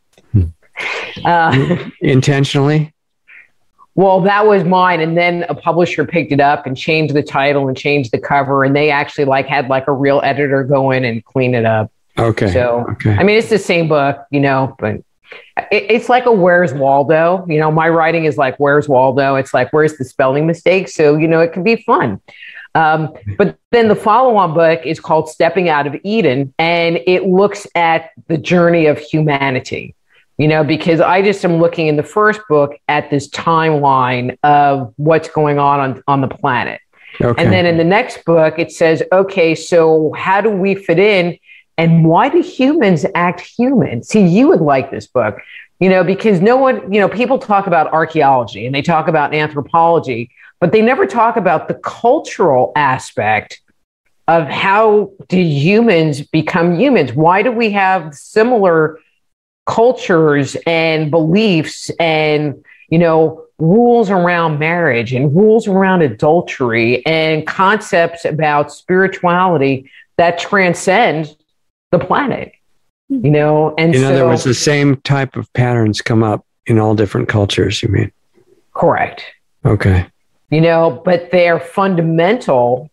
Intentionally? Well, that was mine. And then a publisher picked it up and changed the title and changed the cover. And they actually had a real editor go in and clean it up. Okay. So, I mean, it's the same book, but it's like a Where's Waldo? My writing is like, Where's Waldo? It's like, where's the spelling mistake? So, it can be fun. But then the follow-on book is called Stepping Out of Eden. And it looks at the journey of humanity. Because I just am looking in the first book at this timeline of what's going on the planet. Okay. And then in the next book, it says, okay, so how do we fit in and why do humans act human? See, you would like this book, because no one, people talk about archaeology and they talk about anthropology, but they never talk about the cultural aspect of how do humans become humans? Why do we have similar cultures and beliefs and, rules around marriage and rules around adultery and concepts about spirituality that transcend the planet, and in other words, the same type of patterns come up in all different cultures, you mean? Correct. Okay. But they're fundamental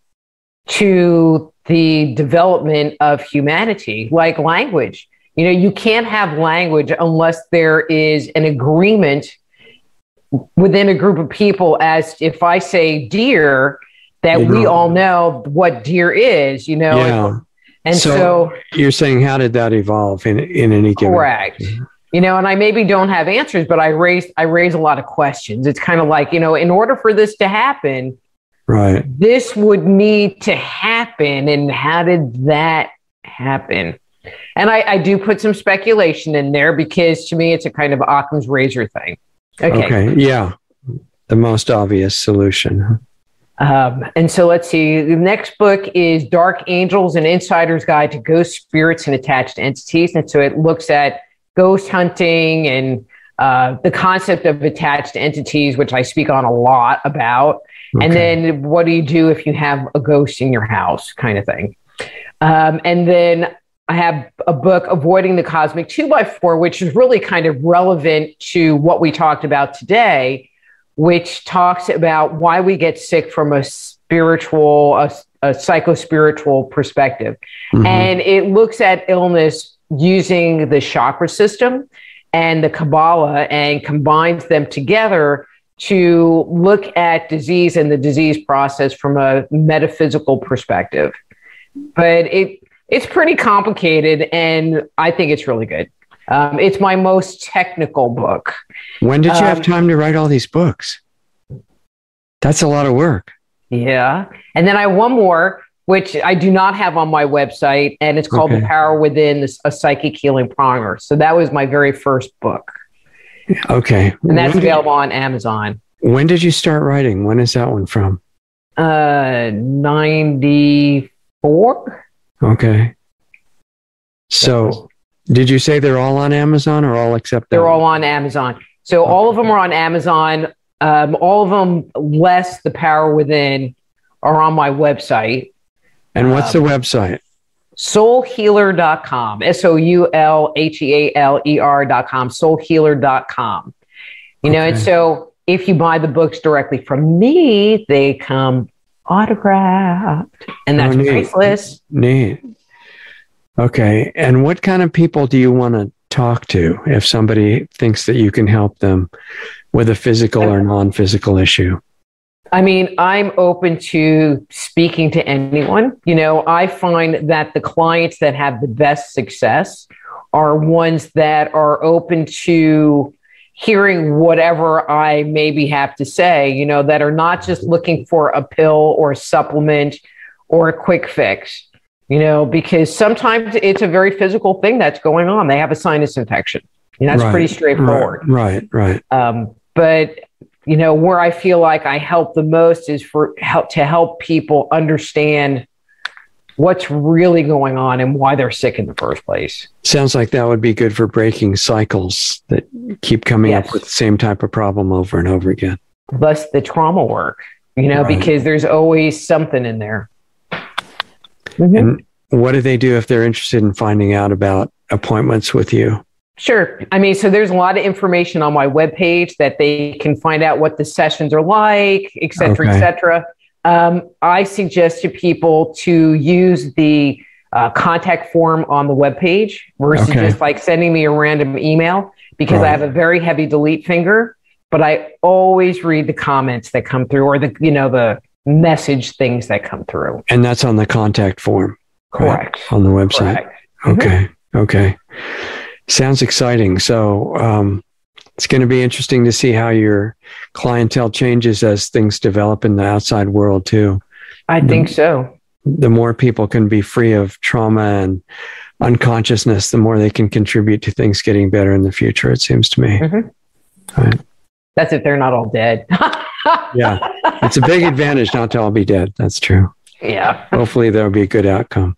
to the development of humanity, like language. You can't have language unless there is an agreement within a group of people as if I say deer, that we all know what deer is, Yeah. And so you're saying, how did that evolve in any given? Correct. And I maybe don't have answers, but I raise a lot of questions. It's kind of like, in order for this to happen, right, this would need to happen. And how did that happen? And I do put some speculation in there because to me, it's a kind of Occam's razor thing. Okay. Yeah. The most obvious solution. And so let's see. The next book is Dark Angels, An Insider's Guide to Ghost Spirits and Attached Entities. And so it looks at ghost hunting and the concept of attached entities, which I speak on a lot about. Okay. And then what do you do if you have a ghost in your house kind of thing. And then I have a book, Avoiding the Cosmic 2x4, which is really kind of relevant to what we talked about today, which talks about why we get sick from a spiritual, a psychospiritual perspective. Mm-hmm. And it looks at illness using the chakra system and the Kabbalah and combines them together to look at disease and the disease process from a metaphysical perspective. But it's pretty complicated, and I think it's really good. It's my most technical book. When did you have time to write all these books? That's a lot of work. Yeah. And then I have one more, which I do not have on my website, and it's called The Power Within, a Psychic Healing Primer. So that was my very first book. Okay. And that's available on Amazon. When did you start writing? When is that one from? 94. Okay. So did you say they're all on Amazon or all except that? They're all on Amazon. So all of them are on Amazon. All of them, less The Power Within, are on my website. And what's the website? Soulhealer.com. SOULHEALER.com. Soulhealer.com. And so if you buy the books directly from me, they come autographed, and that's priceless. Neat. Okay. And what kind of people do you want to talk to if somebody thinks that you can help them with a physical or non-physical issue? I mean, I'm open to speaking to anyone. I find that the clients that have the best success are ones that are open to hearing whatever I maybe have to say, that are not just looking for a pill or a supplement or a quick fix, because sometimes it's a very physical thing that's going on. They have a sinus infection. That's pretty straightforward. Right. But where I feel like I help the most is to help people understand what's really going on and why they're sick in the first place. Sounds like that would be good for breaking cycles that keep coming up with the same type of problem over and over again. Plus the trauma work, because there's always something in there. Mm-hmm. And what do they do if they're interested in finding out about appointments with you? Sure. I mean, so there's a lot of information on my webpage that they can find out what the sessions are like, et cetera, et cetera. I suggest to people to use the contact form on the webpage versus just like sending me a random email, because I have a very heavy delete finger, but I always read the comments that come through, or the message things that come through. And that's on the contact form. Correct. Right? On the website. Correct. Okay. Sounds exciting. So it's going to be interesting to see how your clientele changes as things develop in the outside world too. I think so. The more people can be free of trauma and unconsciousness, the more they can contribute to things getting better in the future, it seems to me. Mm-hmm. Right. That's if they're not all dead. Yeah. It's a big advantage not to all be dead. That's true. Yeah. Hopefully there'll be a good outcome.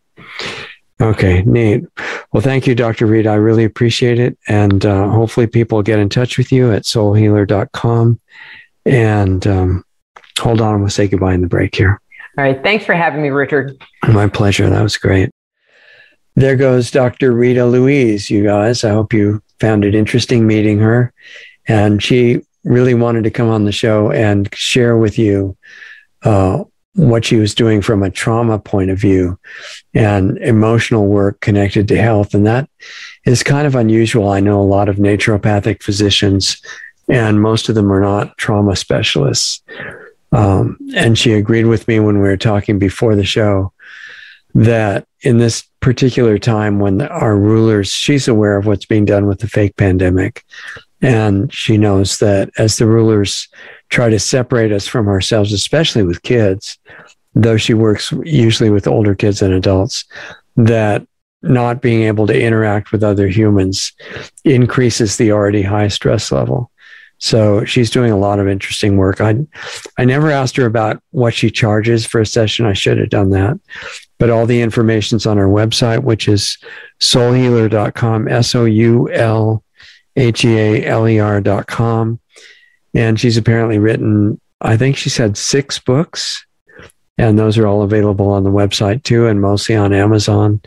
Okay, neat. Well, thank you, Dr. Reed. I really appreciate it. And hopefully people get in touch with you at soulhealer.com. And hold on, we'll say goodbye in the break here. All right. Thanks for having me, Richard. My pleasure. That was great. There goes Dr. Rita Louise, you guys. I hope you found it interesting meeting her. And she really wanted to come on the show and share with you what she was doing from a trauma point of view and emotional work connected to health. And that is kind of unusual. I know a lot of naturopathic physicians, and most of them are not trauma specialists. And she agreed with me when we were talking before the show that in this particular time when our rulers, she's aware of what's being done with the fake pandemic. And she knows that as the rulers try to separate us from ourselves, especially with kids, though she works usually with older kids and adults, that not being able to interact with other humans increases the already high stress level. So she's doing a lot of interesting work. I never asked her about what she charges for a session. I should have done that. But all the information's on her website, which is soulhealer.com, soulhealer.com. And she's apparently written, I think she said 6 books, and those are all available on the website too, and mostly on Amazon.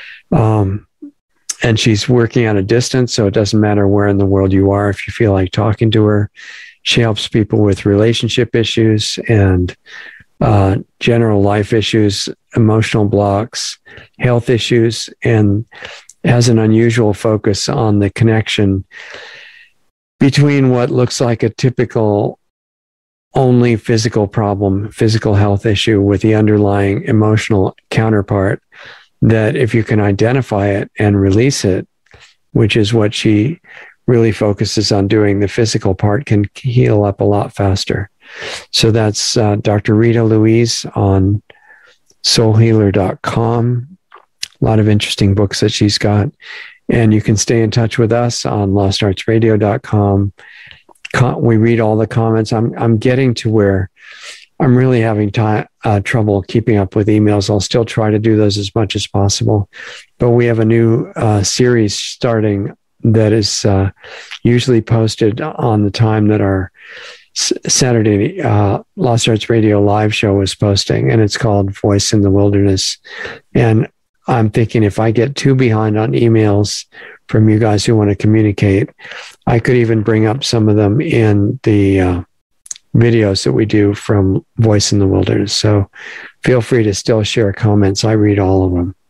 And she's working at a distance, so it doesn't matter where in the world you are if you feel like talking to her. She helps people with relationship issues and general life issues, emotional blocks, health issues, and has an unusual focus on the connection between what looks like a typical only physical problem, physical health issue, with the underlying emotional counterpart, that if you can identify it and release it, which is what she really focuses on doing, the physical part can heal up a lot faster. So that's Dr. Rita Louise on soulhealer.com. A lot of interesting books that she's got. And you can stay in touch with us on lostartsradio.com. We read all the comments. I'm getting to where I'm really having trouble keeping up with emails. I'll still try to do those as much as possible. But we have a new series starting that is usually posted on the time that our Saturday Lost Arts Radio live show is posting, and it's called Voice in the Wilderness. And I'm thinking if I get too behind on emails from you guys who want to communicate, I could even bring up some of them in the videos that we do from Voice in the Wilderness. So feel free to still share comments. I read all of them.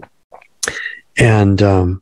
And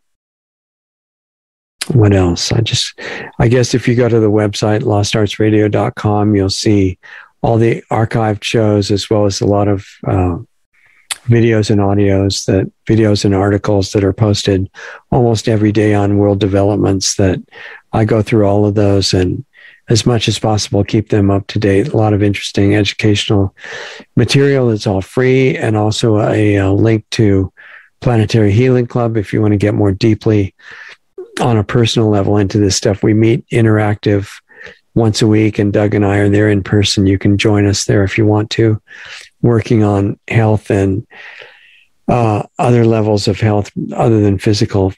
what else? I guess if you go to the website, lostartsradio.com, you'll see all the archived shows, as well as a lot of videos and videos and articles that are posted almost every day on world developments, that I go through all of those and as much as possible keep them up to date. A lot of interesting educational material that's all free, and also a link to Planetary Healing Club if you want to get more deeply on a personal level into this stuff. We meet interactive once a week, and Doug and I are there in person. You can join us there if you want to, working on health and other levels of health other than physical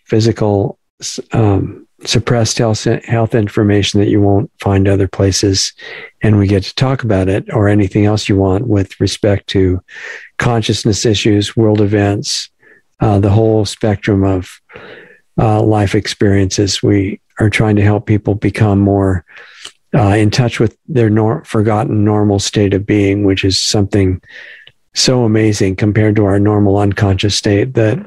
suppressed health information that you won't find other places. And we get to talk about it, or anything else you want with respect to consciousness issues, world events, the whole spectrum of life experiences. We are trying to help people become more in touch with their forgotten normal state of being, which is something so amazing compared to our normal unconscious state, that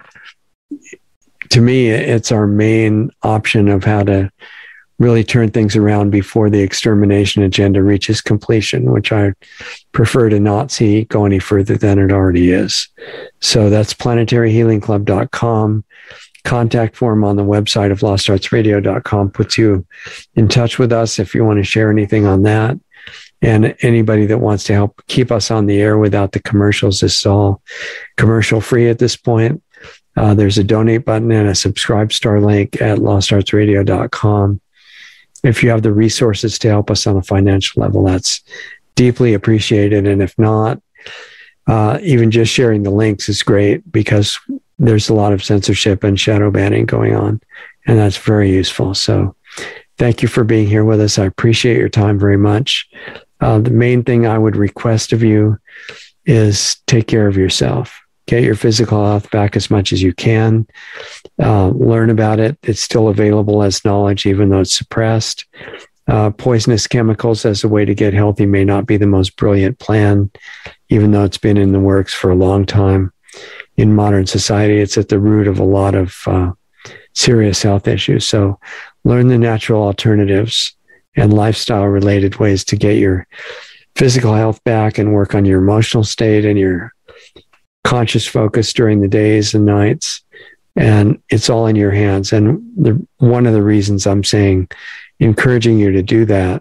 to me, it's our main option of how to really turn things around before the extermination agenda reaches completion, which I prefer to not see go any further than it already is. So that's planetaryhealingclub.com. Contact form on the website of lostartsradio.com puts you in touch with us if you want to share anything on that. And anybody that wants to help keep us on the air without the commercials, this is all commercial free at this point. There's a donate button and a subscribe star link at lostartsradio.com. If you have the resources to help us on a financial level, that's deeply appreciated. And if not, even just sharing the links is great, because there's a lot of censorship and shadow banning going on, and that's very useful. So thank you for being here with us. I appreciate your time very much. The main thing I would request of you is take care of yourself. Get your physical health back as much as you can. Learn about it. It's still available as knowledge, even though it's suppressed. Poisonous chemicals as a way to get healthy may not be the most brilliant plan, even though it's been in the works for a long time. In modern society, it's at the root of a lot of serious health issues. So learn the natural alternatives and lifestyle-related ways to get your physical health back, and work on your emotional state and your conscious focus during the days and nights. And it's all in your hands. And one of the reasons I'm saying, encouraging you to do that,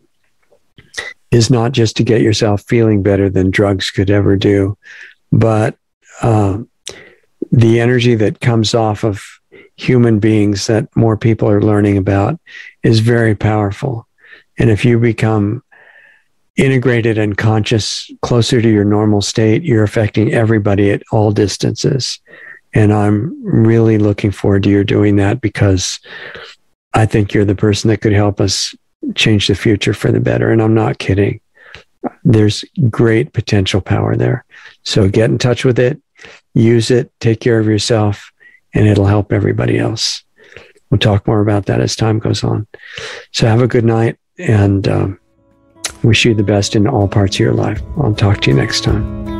is not just to get yourself feeling better than drugs could ever do, but the energy that comes off of human beings that more people are learning about is very powerful. And if you become integrated and conscious, closer to your normal state, you're affecting everybody at all distances. And I'm really looking forward to your doing that, because I think you're the person that could help us change the future for the better. And I'm not kidding. There's great potential power there. So get in touch with it, use it, take care of yourself, and it'll help everybody else. We'll talk more about that as time goes on. So have a good night, and Wish you the best in all parts of your life. I'll talk to you next time.